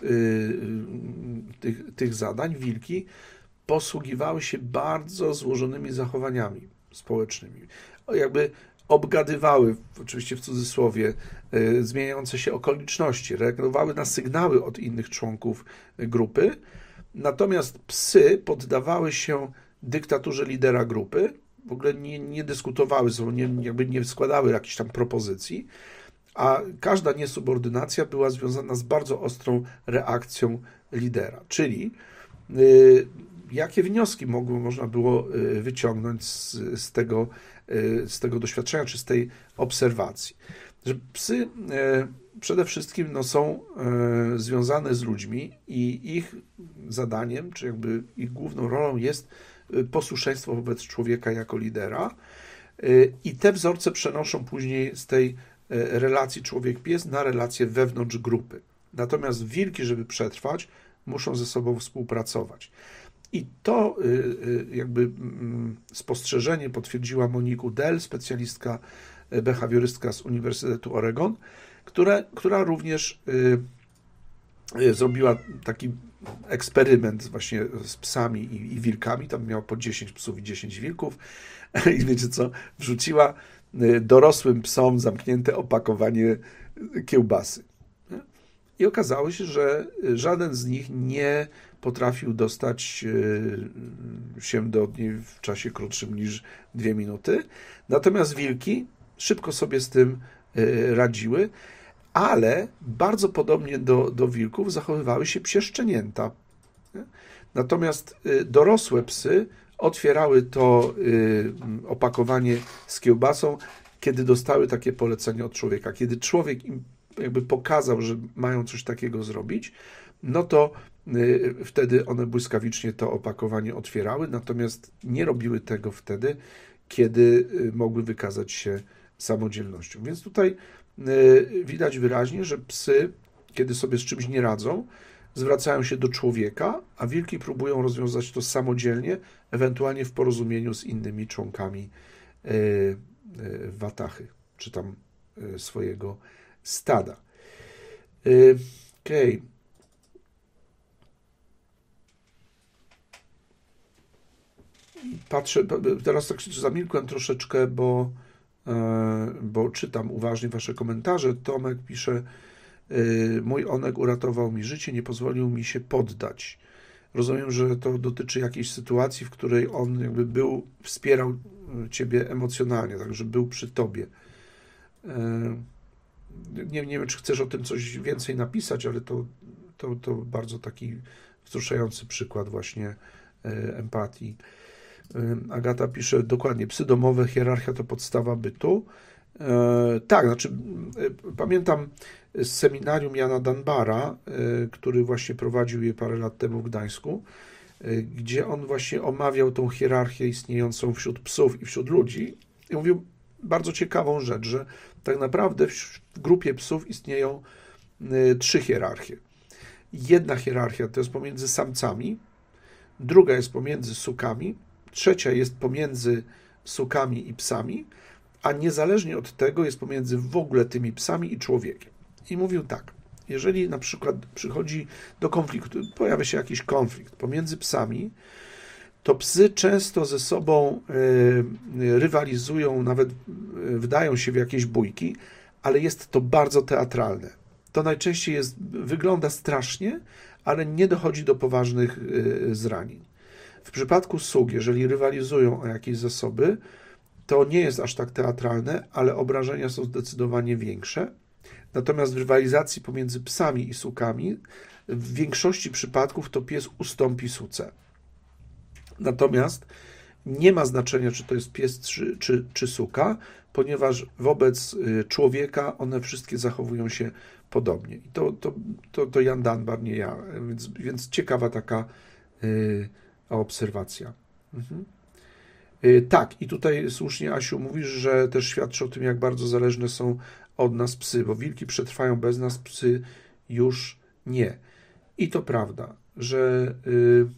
tych, tych zadań wilki posługiwały się bardzo złożonymi zachowaniami społecznymi. Jakby obgadywały, oczywiście w cudzysłowie, zmieniające się okoliczności, reagowały na sygnały od innych członków grupy, natomiast psy poddawały się dyktaturze lidera grupy, w ogóle nie, nie dyskutowały, nie, jakby nie składały jakichś tam propozycji, a każda niesubordynacja była związana z bardzo ostrą reakcją lidera. Czyli y, jakie wnioski mogło, można było wyciągnąć z, z, tego, z tego doświadczenia, czy z tej obserwacji? Że psy y, przede wszystkim no, są y, związane z ludźmi i ich zadaniem, czy jakby ich główną rolą jest posłuszeństwo wobec człowieka jako lidera y, i te wzorce przenoszą później z tej relacji człowiek-pies na relacje wewnątrz grupy. Natomiast wilki, żeby przetrwać, muszą ze sobą współpracować. I to jakby spostrzeżenie potwierdziła Monique Udell, specjalistka, behawiorystka z Uniwersytetu Oregon, która, która również zrobiła taki eksperyment właśnie z psami i, i wilkami. Tam miała po dziesięć psów i dziesięć wilków. I wiecie co? Wrzuciła dorosłym psom zamknięte opakowanie kiełbasy. I okazało się, że żaden z nich nie potrafił dostać się do niej w czasie krótszym niż dwie minuty. Natomiast wilki szybko sobie z tym radziły, ale bardzo podobnie do, do wilków zachowywały się psie szczenięta. Natomiast dorosłe psy otwierały to opakowanie z kiełbasą, kiedy dostały takie polecenie od człowieka. Kiedy człowiek im jakby pokazał, że mają coś takiego zrobić, no to wtedy one błyskawicznie to opakowanie otwierały, natomiast nie robiły tego wtedy, kiedy mogły wykazać się samodzielnością. Więc tutaj widać wyraźnie, że psy, kiedy sobie z czymś nie radzą, zwracają się do człowieka, a wilki próbują rozwiązać to samodzielnie, ewentualnie w porozumieniu z innymi członkami watachy, czy tam swojego stada. Okej. Okay. Patrzę, teraz tak zamilkłem troszeczkę, bo, bo czytam uważnie wasze komentarze. Tomek pisze, mój onek uratował mi życie, nie pozwolił mi się poddać. Rozumiem, że to dotyczy jakiejś sytuacji, w której on jakby był, wspierał ciebie emocjonalnie, także był przy tobie. Nie, nie wiem, czy chcesz o tym coś więcej napisać, ale to, to, to bardzo taki wzruszający przykład właśnie empatii. Agata pisze, dokładnie, psy domowe, hierarchia to podstawa bytu. E, tak, znaczy pamiętam z seminarium Jana Dunbara, e, który właśnie prowadził je parę lat temu w Gdańsku, e, gdzie on właśnie omawiał tą hierarchię istniejącą wśród psów i wśród ludzi i mówił bardzo ciekawą rzecz, że tak naprawdę w, w grupie psów istnieją e, trzy hierarchie. Jedna hierarchia to jest pomiędzy samcami, druga jest pomiędzy sukami, trzecia jest pomiędzy sukami i psami, a niezależnie od tego jest pomiędzy w ogóle tymi psami i człowiekiem. I mówił tak, jeżeli na przykład przychodzi do konfliktu, pojawia się jakiś konflikt pomiędzy psami, to psy często ze sobą rywalizują, nawet wdają się w jakieś bójki, ale jest to bardzo teatralne. To najczęściej jest, wygląda strasznie, ale nie dochodzi do poważnych zranień. W przypadku sług, jeżeli rywalizują o jakieś zasoby, to nie jest aż tak teatralne, ale obrażenia są zdecydowanie większe. Natomiast w rywalizacji pomiędzy psami i sukami w większości przypadków to pies ustąpi suce. Natomiast nie ma znaczenia, czy to jest pies czy, czy, czy suka, ponieważ wobec człowieka one wszystkie zachowują się podobnie. I to, to, to, to Jan Dunbar, nie ja, więc, więc ciekawa taka y, obserwacja. Mhm. Y, tak, i tutaj słusznie, Asiu, mówisz, że też świadczy o tym, jak bardzo zależne są od nas psy, bo wilki przetrwają bez nas, psy już nie. I to prawda, że y,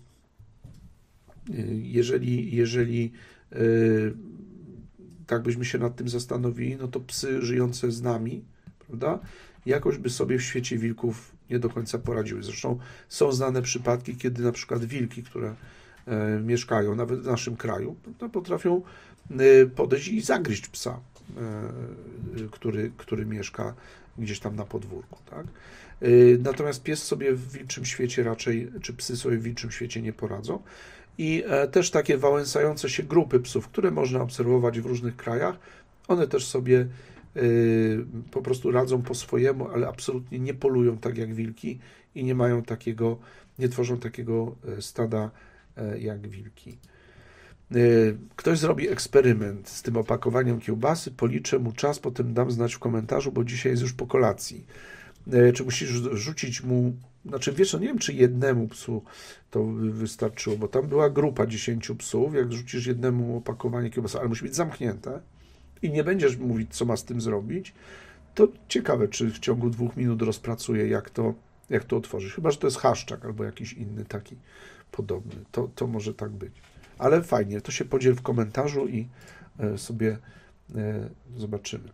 jeżeli, jeżeli y, tak byśmy się nad tym zastanowili, no to psy żyjące z nami, prawda, jakoś by sobie w świecie wilków nie do końca poradziły. Zresztą są znane przypadki, kiedy na przykład wilki, które y, mieszkają nawet w naszym kraju, prawda, potrafią y, podejść i zagryźć psa, y, który, który mieszka gdzieś tam na podwórku, tak? Y, natomiast pies sobie w wilczym świecie raczej, czy psy sobie w wilczym świecie nie poradzą. I też takie wałęsające się grupy psów, które można obserwować w różnych krajach, one też sobie po prostu radzą po swojemu, ale absolutnie nie polują tak jak wilki i nie mają takiego, nie tworzą takiego stada jak wilki. Ktoś zrobi eksperyment z tym opakowaniem kiełbasy, policzę mu czas, potem dam znać w komentarzu, bo dzisiaj jest już po kolacji. Czy musisz rzucić mu, znaczy wiesz, no nie wiem, czy jednemu psu to wystarczyło, bo tam była grupa dziesięciu psów, jak rzucisz jednemu opakowanie kiełbasy, ale musi być zamknięte i nie będziesz mówić, co ma z tym zrobić, to ciekawe, czy w ciągu dwóch minut rozpracuje, jak to, jak to otworzyć. Chyba że to jest haszczak albo jakiś inny taki podobny. To, to może tak być. Ale fajnie, to się podziel w komentarzu i sobie zobaczymy.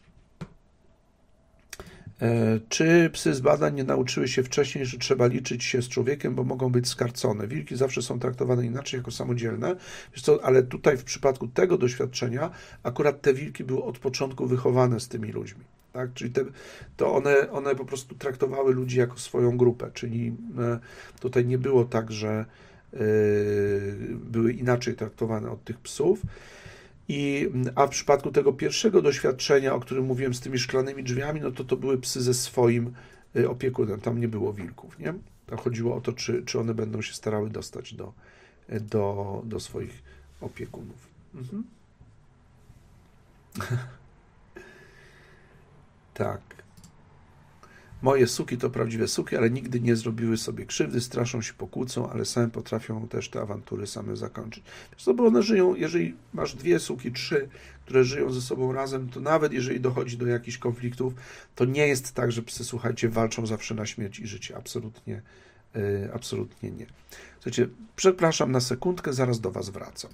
Czy psy z badań nie nauczyły się wcześniej, że trzeba liczyć się z człowiekiem, bo mogą być skarcone? Wilki zawsze są traktowane inaczej, jako samodzielne. Wiesz co, ale tutaj w przypadku tego doświadczenia akurat te wilki były od początku wychowane z tymi ludźmi. Tak? Czyli te, to one, one po prostu traktowały ludzi jako swoją grupę, czyli tutaj nie było tak, że były inaczej traktowane od tych psów. I, a w przypadku tego pierwszego doświadczenia, o którym mówiłem, z tymi szklanymi drzwiami, no to to były psy ze swoim opiekunem, tam nie było wilków, nie? Tam chodziło o to, czy, czy one będą się starały dostać do, do, do swoich opiekunów. Mhm. Tak. Moje suki to prawdziwe suki, ale nigdy nie zrobiły sobie krzywdy, straszą się, pokłócą, ale same potrafią też te awantury same zakończyć. Wiesz co, bo one żyją, jeżeli masz dwie suki, trzy, które żyją ze sobą razem, to nawet jeżeli dochodzi do jakichś konfliktów, to nie jest tak, że psy, słuchajcie, walczą zawsze na śmierć i życie. Absolutnie, yy, absolutnie nie. Słuchajcie, przepraszam na sekundkę, zaraz do was wracam.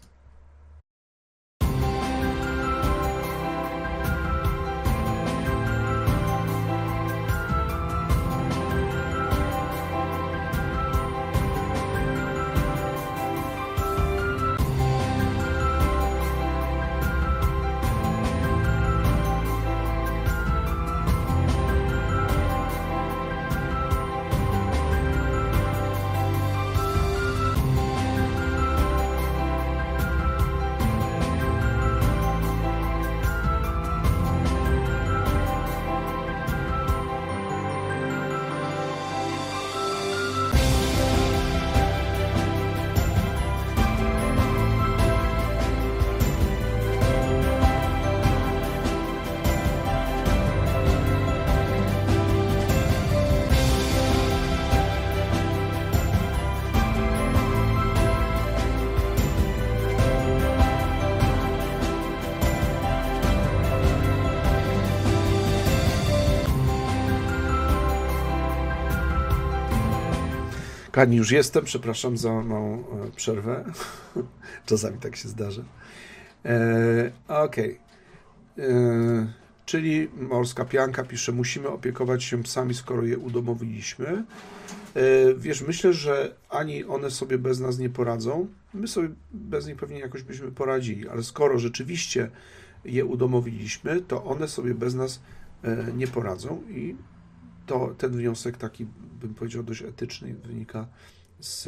Kani, już jestem, przepraszam za małą przerwę. Czasami tak się zdarza. E, Okej. Okay. czyli Morska Pianka pisze, musimy opiekować się psami, skoro je udomowiliśmy. Wiesz, myślę, że ani one sobie bez nas nie poradzą, my sobie bez nich pewnie jakoś byśmy poradzili, ale skoro rzeczywiście je udomowiliśmy, to one sobie bez nas nie poradzą i to ten wniosek taki, bym powiedział, dość etyczny wynika z,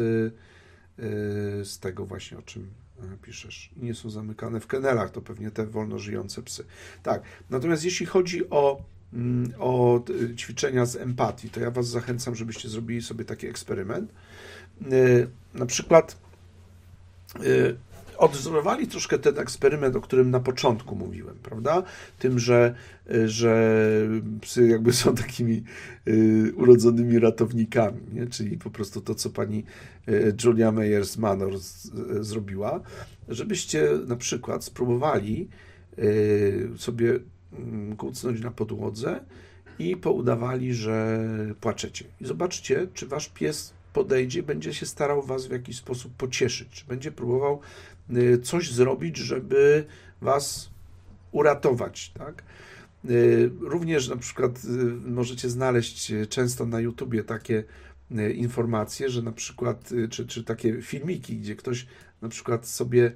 z tego właśnie, o czym piszesz. Nie są zamykane w kennelach, to pewnie te wolno żyjące psy. Tak, natomiast jeśli chodzi o, o ćwiczenia z empatii, to ja Was zachęcam, żebyście zrobili sobie taki eksperyment. Na przykład odwzorowali troszkę ten eksperyment, o którym na początku mówiłem, prawda? Tym, że, że psy jakby są takimi urodzonymi ratownikami, nie? Czyli po prostu to, co pani Julia Meyers-Manor zrobiła, żebyście na przykład spróbowali sobie kucnąć na podłodze i poudawali, że płaczecie. I zobaczcie, czy wasz pies podejdzie, będzie się starał was w jakiś sposób pocieszyć, czy będzie próbował coś zrobić, żeby was uratować, tak? Również na przykład możecie znaleźć często na YouTubie takie informacje, że na przykład, czy, czy takie filmiki, gdzie ktoś na przykład sobie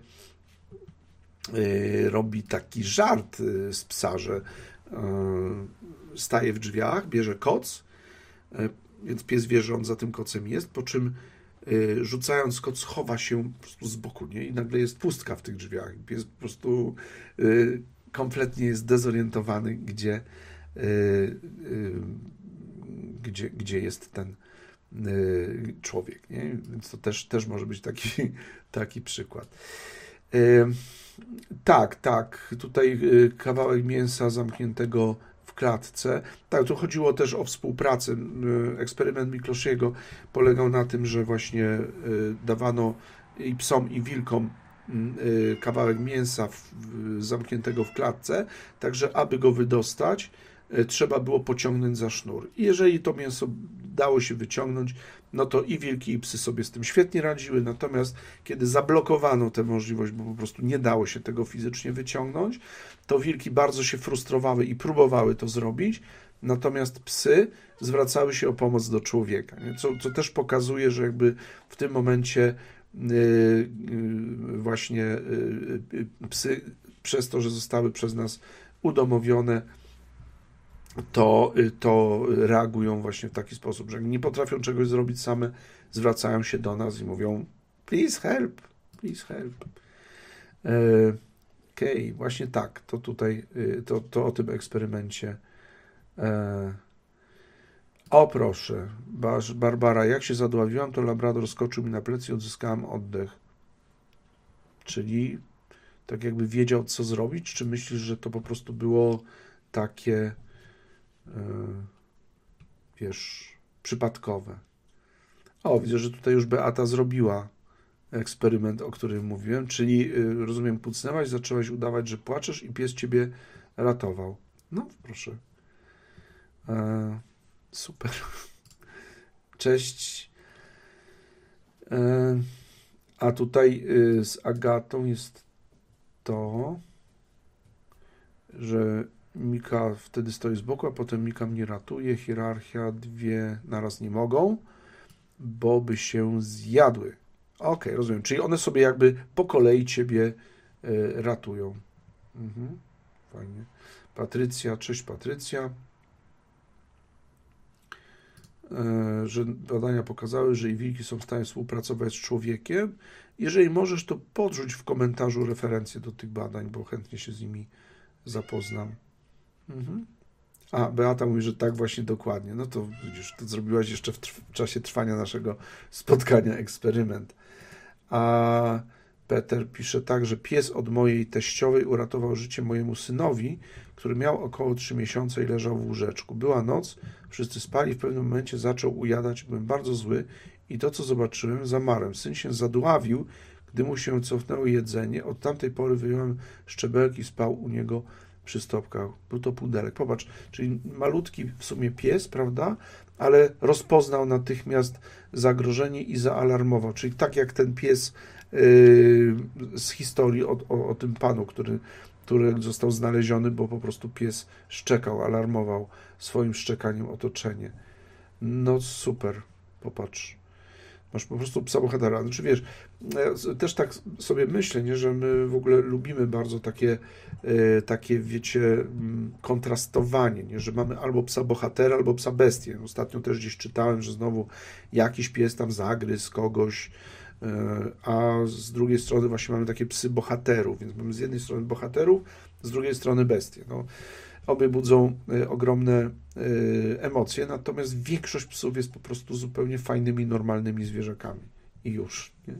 robi taki żart z psa, że staje w drzwiach, bierze koc, więc pies wie, że on za tym kocem jest, po czym rzucając koc chowa się po prostu z boku, nie? I nagle jest pustka w tych drzwiach. Pies po prostu kompletnie jest dezorientowany, gdzie, gdzie, gdzie jest ten człowiek, nie? Więc to też, też może być taki, taki przykład. Tak, tak, tutaj kawałek mięsa zamkniętego w klatce. Tak, tu chodziło też o współpracę. Eksperyment Miklosiego polegał na tym, że właśnie dawano i psom, i wilkom kawałek mięsa w, zamkniętego w klatce, także aby go wydostać, trzeba było pociągnąć za sznur. I jeżeli to mięso dało się wyciągnąć, no to i wilki, i psy sobie z tym świetnie radziły, natomiast kiedy zablokowano tę możliwość, bo po prostu nie dało się tego fizycznie wyciągnąć, to wilki bardzo się frustrowały i próbowały to zrobić, natomiast psy zwracały się o pomoc do człowieka, nie? Co, co też pokazuje, że jakby w tym momencie yy, yy, właśnie yy, psy, przez to, że zostały przez nas udomowione, to, to reagują właśnie w taki sposób, że jak nie potrafią czegoś zrobić same, zwracają się do nas i mówią please help, please help. Okej, okay, właśnie tak, to tutaj, to, to o tym eksperymencie. O proszę, Barbara, jak się zadławiłam, to Labrador skoczył mi na plecy i odzyskałam oddech. Czyli tak jakby wiedział, co zrobić, czy myślisz, że to po prostu było takie wiesz, przypadkowe? O, widzę, że tutaj już Beata zrobiła eksperyment, o którym mówiłem, czyli rozumiem, pucnęłaś, zaczęłaś udawać, że płaczesz i pies ciebie ratował. No, proszę. E, super. Cześć. E, a tutaj z Agatą jest to, że Mika wtedy stoi z boku, a potem Mika mnie ratuje. Hierarchia, dwie naraz nie mogą, bo by się zjadły. Ok, rozumiem. Czyli one sobie jakby po kolei ciebie y, ratują. Mhm. Fajnie. Patrycja, cześć Patrycja. Y, że badania pokazały, że i wilki są w stanie współpracować z człowiekiem. Jeżeli możesz, to podrzuć w komentarzu referencje do tych badań, bo chętnie się z nimi zapoznam. Mhm. A, Beata mówi, że tak właśnie dokładnie. No to widzisz, to zrobiłaś jeszcze w, trw- w czasie trwania naszego spotkania eksperyment. A Peter pisze tak, że pies od mojej teściowej uratował życie mojemu synowi, który miał około trzy miesiące i leżał w łóżeczku. Była noc, wszyscy spali, w pewnym momencie zaczął ujadać, byłem bardzo zły i to, co zobaczyłem, zamarłem. Syn się zadławił, gdy mu się cofnęło jedzenie. Od tamtej pory wyjąłem szczebelki, spał u niego przy stopkach. Był to pudelek. Popatrz, czyli malutki w sumie pies, prawda? Ale rozpoznał natychmiast zagrożenie i zaalarmował. Czyli tak jak ten pies z historii o, o, o tym panu, który, który został znaleziony, bo po prostu pies szczekał, alarmował swoim szczekaniem otoczenie. No super, popatrz. Masz po prostu psa bohatera. Znaczy wiesz, ja też tak sobie myślę, nie, że my w ogóle lubimy bardzo takie, takie wiecie, kontrastowanie, nie, że mamy albo psa bohatera, albo psa bestię. Ostatnio też gdzieś czytałem, że znowu jakiś pies tam zagryzł kogoś, a z drugiej strony właśnie mamy takie psy bohaterów, więc mamy z jednej strony bohaterów, z drugiej strony bestie. No, obie budzą ogromne emocje, natomiast większość psów jest po prostu zupełnie fajnymi, normalnymi zwierzakami. I już. Nie?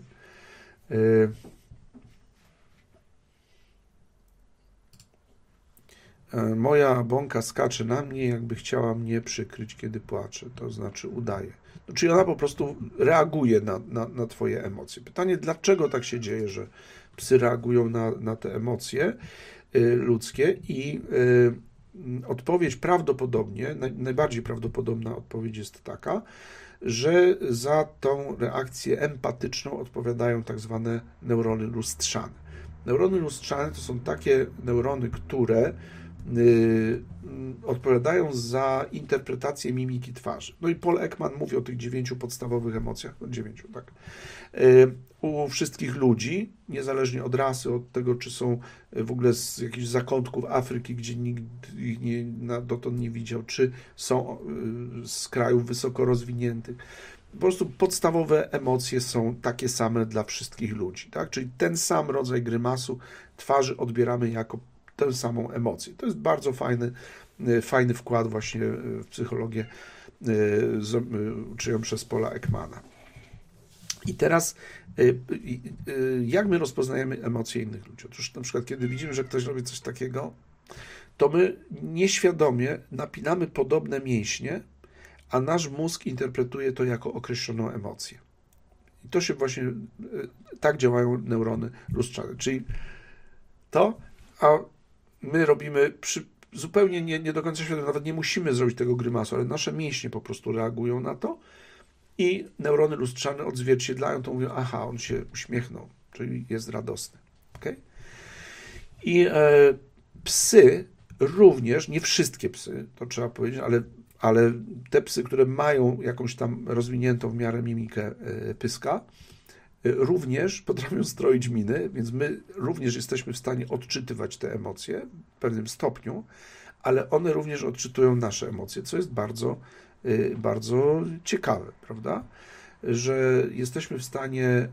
Moja bąka skacze na mnie, jakby chciała mnie przykryć, kiedy płaczę. To znaczy udaje. No, czyli ona po prostu reaguje na, na, na twoje emocje. Pytanie, dlaczego tak się dzieje, że psy reagują na, na te emocje y, ludzkie i y, odpowiedź prawdopodobnie, naj, najbardziej prawdopodobna odpowiedź jest taka, że za tą reakcję empatyczną odpowiadają tak zwane neurony lustrzane. Neurony lustrzane to są takie neurony, które y, odpowiadają za interpretację mimiki twarzy. No i Paul Ekman mówi o tych dziewięciu podstawowych emocjach, no dziewięciu, tak, y, u wszystkich ludzi, niezależnie od rasy, od tego, czy są w ogóle z jakichś zakątków Afryki, gdzie nikt ich nie, dotąd nie widział, czy są y, z krajów wysoko rozwiniętych. Po prostu podstawowe emocje są takie same dla wszystkich ludzi, tak? Czyli ten sam rodzaj grymasu twarzy odbieramy jako tę samą emocję. To jest bardzo fajny, fajny wkład właśnie w psychologię uczyniony przez Paula Ekmana. I teraz jak my rozpoznajemy emocje innych ludzi? Otóż na przykład, kiedy widzimy, że ktoś robi coś takiego, to my nieświadomie napinamy podobne mięśnie, a nasz mózg interpretuje to jako określoną emocję. I to się właśnie, tak działają neurony lustrzane. Czyli to, a my robimy przy, zupełnie nie, nie do końca świadomie, nawet nie musimy zrobić tego grymasu, ale nasze mięśnie po prostu reagują na to i neurony lustrzane odzwierciedlają to, mówią, aha, on się uśmiechnął, czyli jest radosny. Okay? I e, psy również, nie wszystkie psy, to trzeba powiedzieć, ale ale te psy, które mają jakąś tam rozwiniętą w miarę mimikę pyska, również potrafią stroić miny, więc my również jesteśmy w stanie odczytywać te emocje w pewnym stopniu, ale one również odczytują nasze emocje, co jest bardzo, bardzo ciekawe, prawda? Że jesteśmy w stanie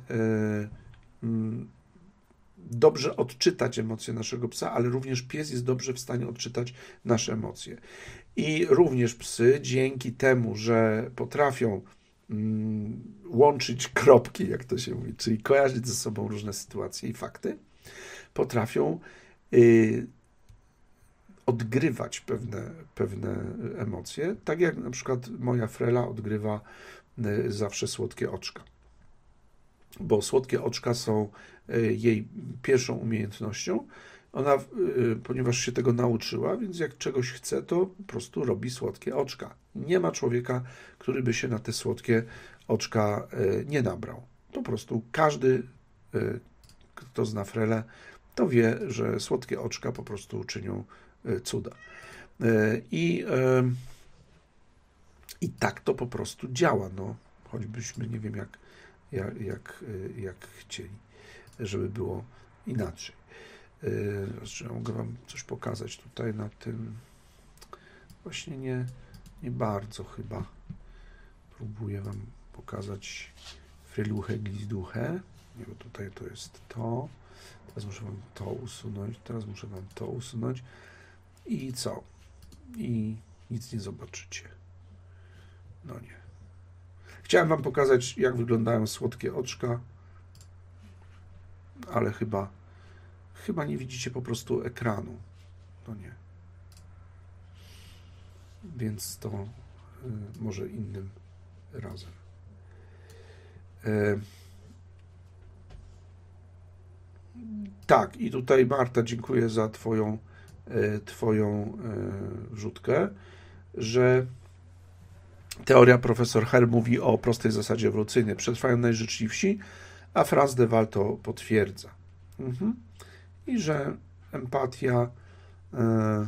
dobrze odczytać emocje naszego psa, ale również pies jest dobrze w stanie odczytać nasze emocje. I również psy, dzięki temu, że potrafią mm, łączyć kropki, jak to się mówi, czyli kojarzyć ze sobą różne sytuacje i fakty, potrafią y, odgrywać pewne, pewne emocje, tak jak na przykład moja Frela odgrywa y, zawsze słodkie oczka. Bo słodkie oczka są y, jej pierwszą umiejętnością. Ona, ponieważ się tego nauczyła, więc jak czegoś chce, to po prostu robi słodkie oczka. Nie ma człowieka, który by się na te słodkie oczka nie nabrał. Po prostu każdy, kto zna Frelę, to wie, że słodkie oczka po prostu czynią cuda. I, i tak to po prostu działa. No, choćbyśmy nie wiem, jak, jak, jak, jak chcieli, żeby było inaczej. Czy mogę wam coś pokazać tutaj na tym? Właśnie nie, nie bardzo chyba. Próbuję wam pokazać Freluchę, glizduchę. Nie, bo tutaj to jest to. Teraz muszę wam to usunąć. Teraz muszę wam to usunąć. I co? I nic nie zobaczycie. No nie. Chciałem wam pokazać, jak wyglądają słodkie oczka, ale chyba Chyba nie widzicie po prostu ekranu. No nie. Więc to y, może innym razem. E, tak, i tutaj Marta, dziękuję za twoją, e, twoją e, wrzutkę, że teoria profesor Hell mówi o prostej zasadzie ewolucyjnej. Przetrwają najżyczliwsi, a Franz de Waal to potwierdza. Mhm. I że empatia, e,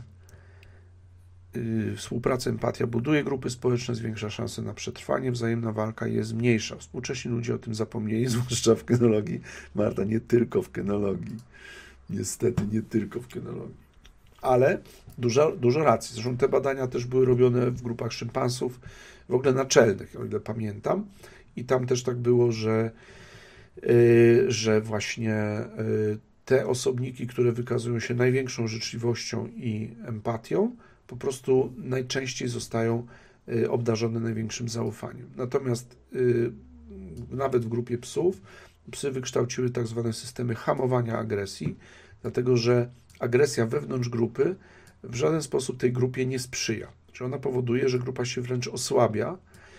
y, współpraca, empatia buduje grupy społeczne, zwiększa szanse na przetrwanie, wzajemna walka jest mniejsza. Współcześni ludzie o tym zapomnieli, zwłaszcza w kynologii. Marta, nie tylko w kynologii. Niestety nie tylko w kynologii. Ale dużo, dużo racji. Zresztą te badania też były robione w grupach szympansów, w ogóle naczelnych, o ile pamiętam. I tam też tak było, że, yy, że właśnie yy, te osobniki, które wykazują się największą życzliwością i empatią, po prostu najczęściej zostają yy, obdarzone największym zaufaniem. Natomiast yy, nawet w grupie psów psy wykształciły tak zwane systemy hamowania agresji, dlatego że agresja wewnątrz grupy w żaden sposób tej grupie nie sprzyja. Czyli ona powoduje, że grupa się wręcz osłabia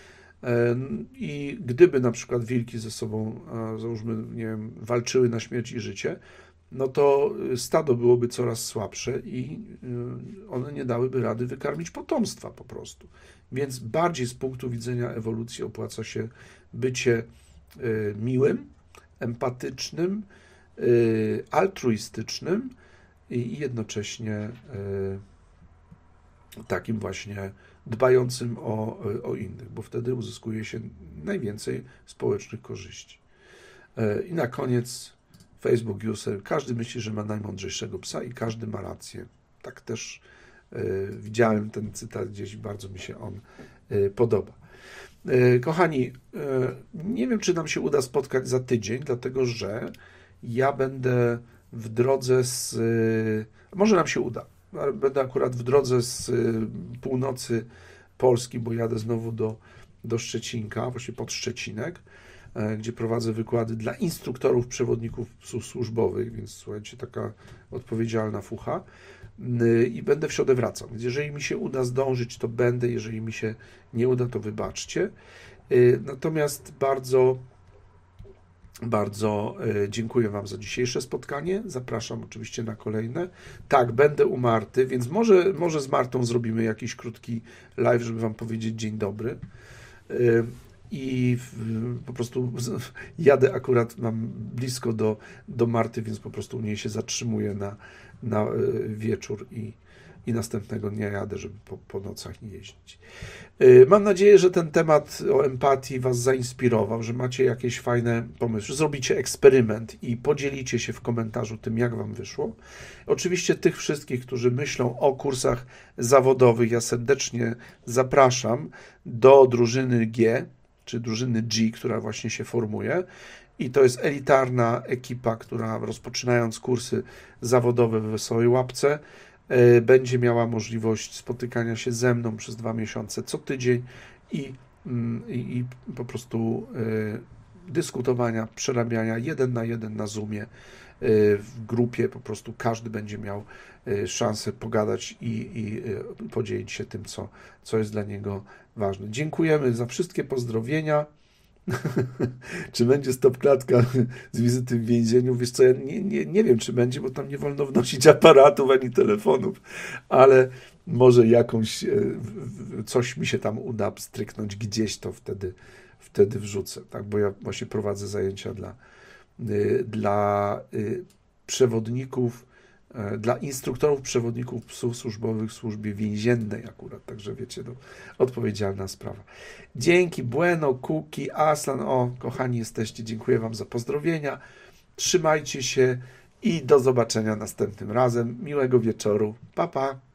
i gdyby na przykład wilki ze sobą, załóżmy, nie wiem, walczyły na śmierć i życie, no to stado byłoby coraz słabsze i one nie dałyby rady wykarmić potomstwa po prostu. Więc bardziej z punktu widzenia ewolucji opłaca się bycie miłym, empatycznym, altruistycznym i jednocześnie takim właśnie dbającym o, o innych, bo wtedy uzyskuje się najwięcej społecznych korzyści. I na koniec Facebook user. Każdy myśli, że ma najmądrzejszego psa i każdy ma rację. Tak też widziałem ten cytat gdzieś, bardzo mi się on podoba. Kochani, nie wiem, czy nam się uda spotkać za tydzień, dlatego że ja będę w drodze z... Może nam się uda. Będę akurat w drodze z północy Polski, bo jadę znowu do, do Szczecinka, właśnie pod Szczecinek, gdzie prowadzę wykłady dla instruktorów, przewodników psów służbowych, więc słuchajcie, taka odpowiedzialna fucha. I będę w środę wracał. Więc jeżeli mi się uda zdążyć, to będę. Jeżeli mi się nie uda, to wybaczcie. Natomiast bardzo, bardzo dziękuję Wam za dzisiejsze spotkanie. Zapraszam oczywiście na kolejne. Tak, będę u Marty, więc może, może z Martą zrobimy jakiś krótki live, żeby Wam powiedzieć dzień dobry. I po prostu jadę akurat, mam blisko do, do Marty, więc po prostu u niej się zatrzymuję na, na wieczór i, i następnego dnia jadę, żeby po, po nocach nie jeździć. Mam nadzieję, że ten temat o empatii Was zainspirował, że macie jakieś fajne pomysły, że zrobicie eksperyment i podzielicie się w komentarzu tym, jak Wam wyszło. Oczywiście tych wszystkich, którzy myślą o kursach zawodowych, ja serdecznie zapraszam do drużyny G, czy drużyny G, która właśnie się formuje. I to jest elitarna ekipa, która rozpoczynając kursy zawodowe w Wesołej Łapce będzie miała możliwość spotykania się ze mną przez dwa miesiące co tydzień i, i, i po prostu dyskutowania, przerabiania jeden na jeden na Zoomie w grupie. Po prostu każdy będzie miał szansę pogadać i, i podzielić się tym, co, co jest dla niego ważne. Dziękujemy za wszystkie pozdrowienia. Czy będzie stopklatka z wizyty w więzieniu? Wiesz co, ja nie, nie, nie wiem, czy będzie, bo tam nie wolno wnosić aparatów ani telefonów, ale może jakąś, coś mi się tam uda stryknąć gdzieś, to wtedy, wtedy wrzucę, tak? Bo ja właśnie prowadzę zajęcia dla, dla przewodników, dla instruktorów, przewodników psów służbowych w służbie więziennej akurat, także wiecie, to odpowiedzialna sprawa. Dzięki, Bueno, Kuki, Aslan, o, kochani jesteście, dziękuję Wam za pozdrowienia, trzymajcie się i do zobaczenia następnym razem, miłego wieczoru, pa, pa.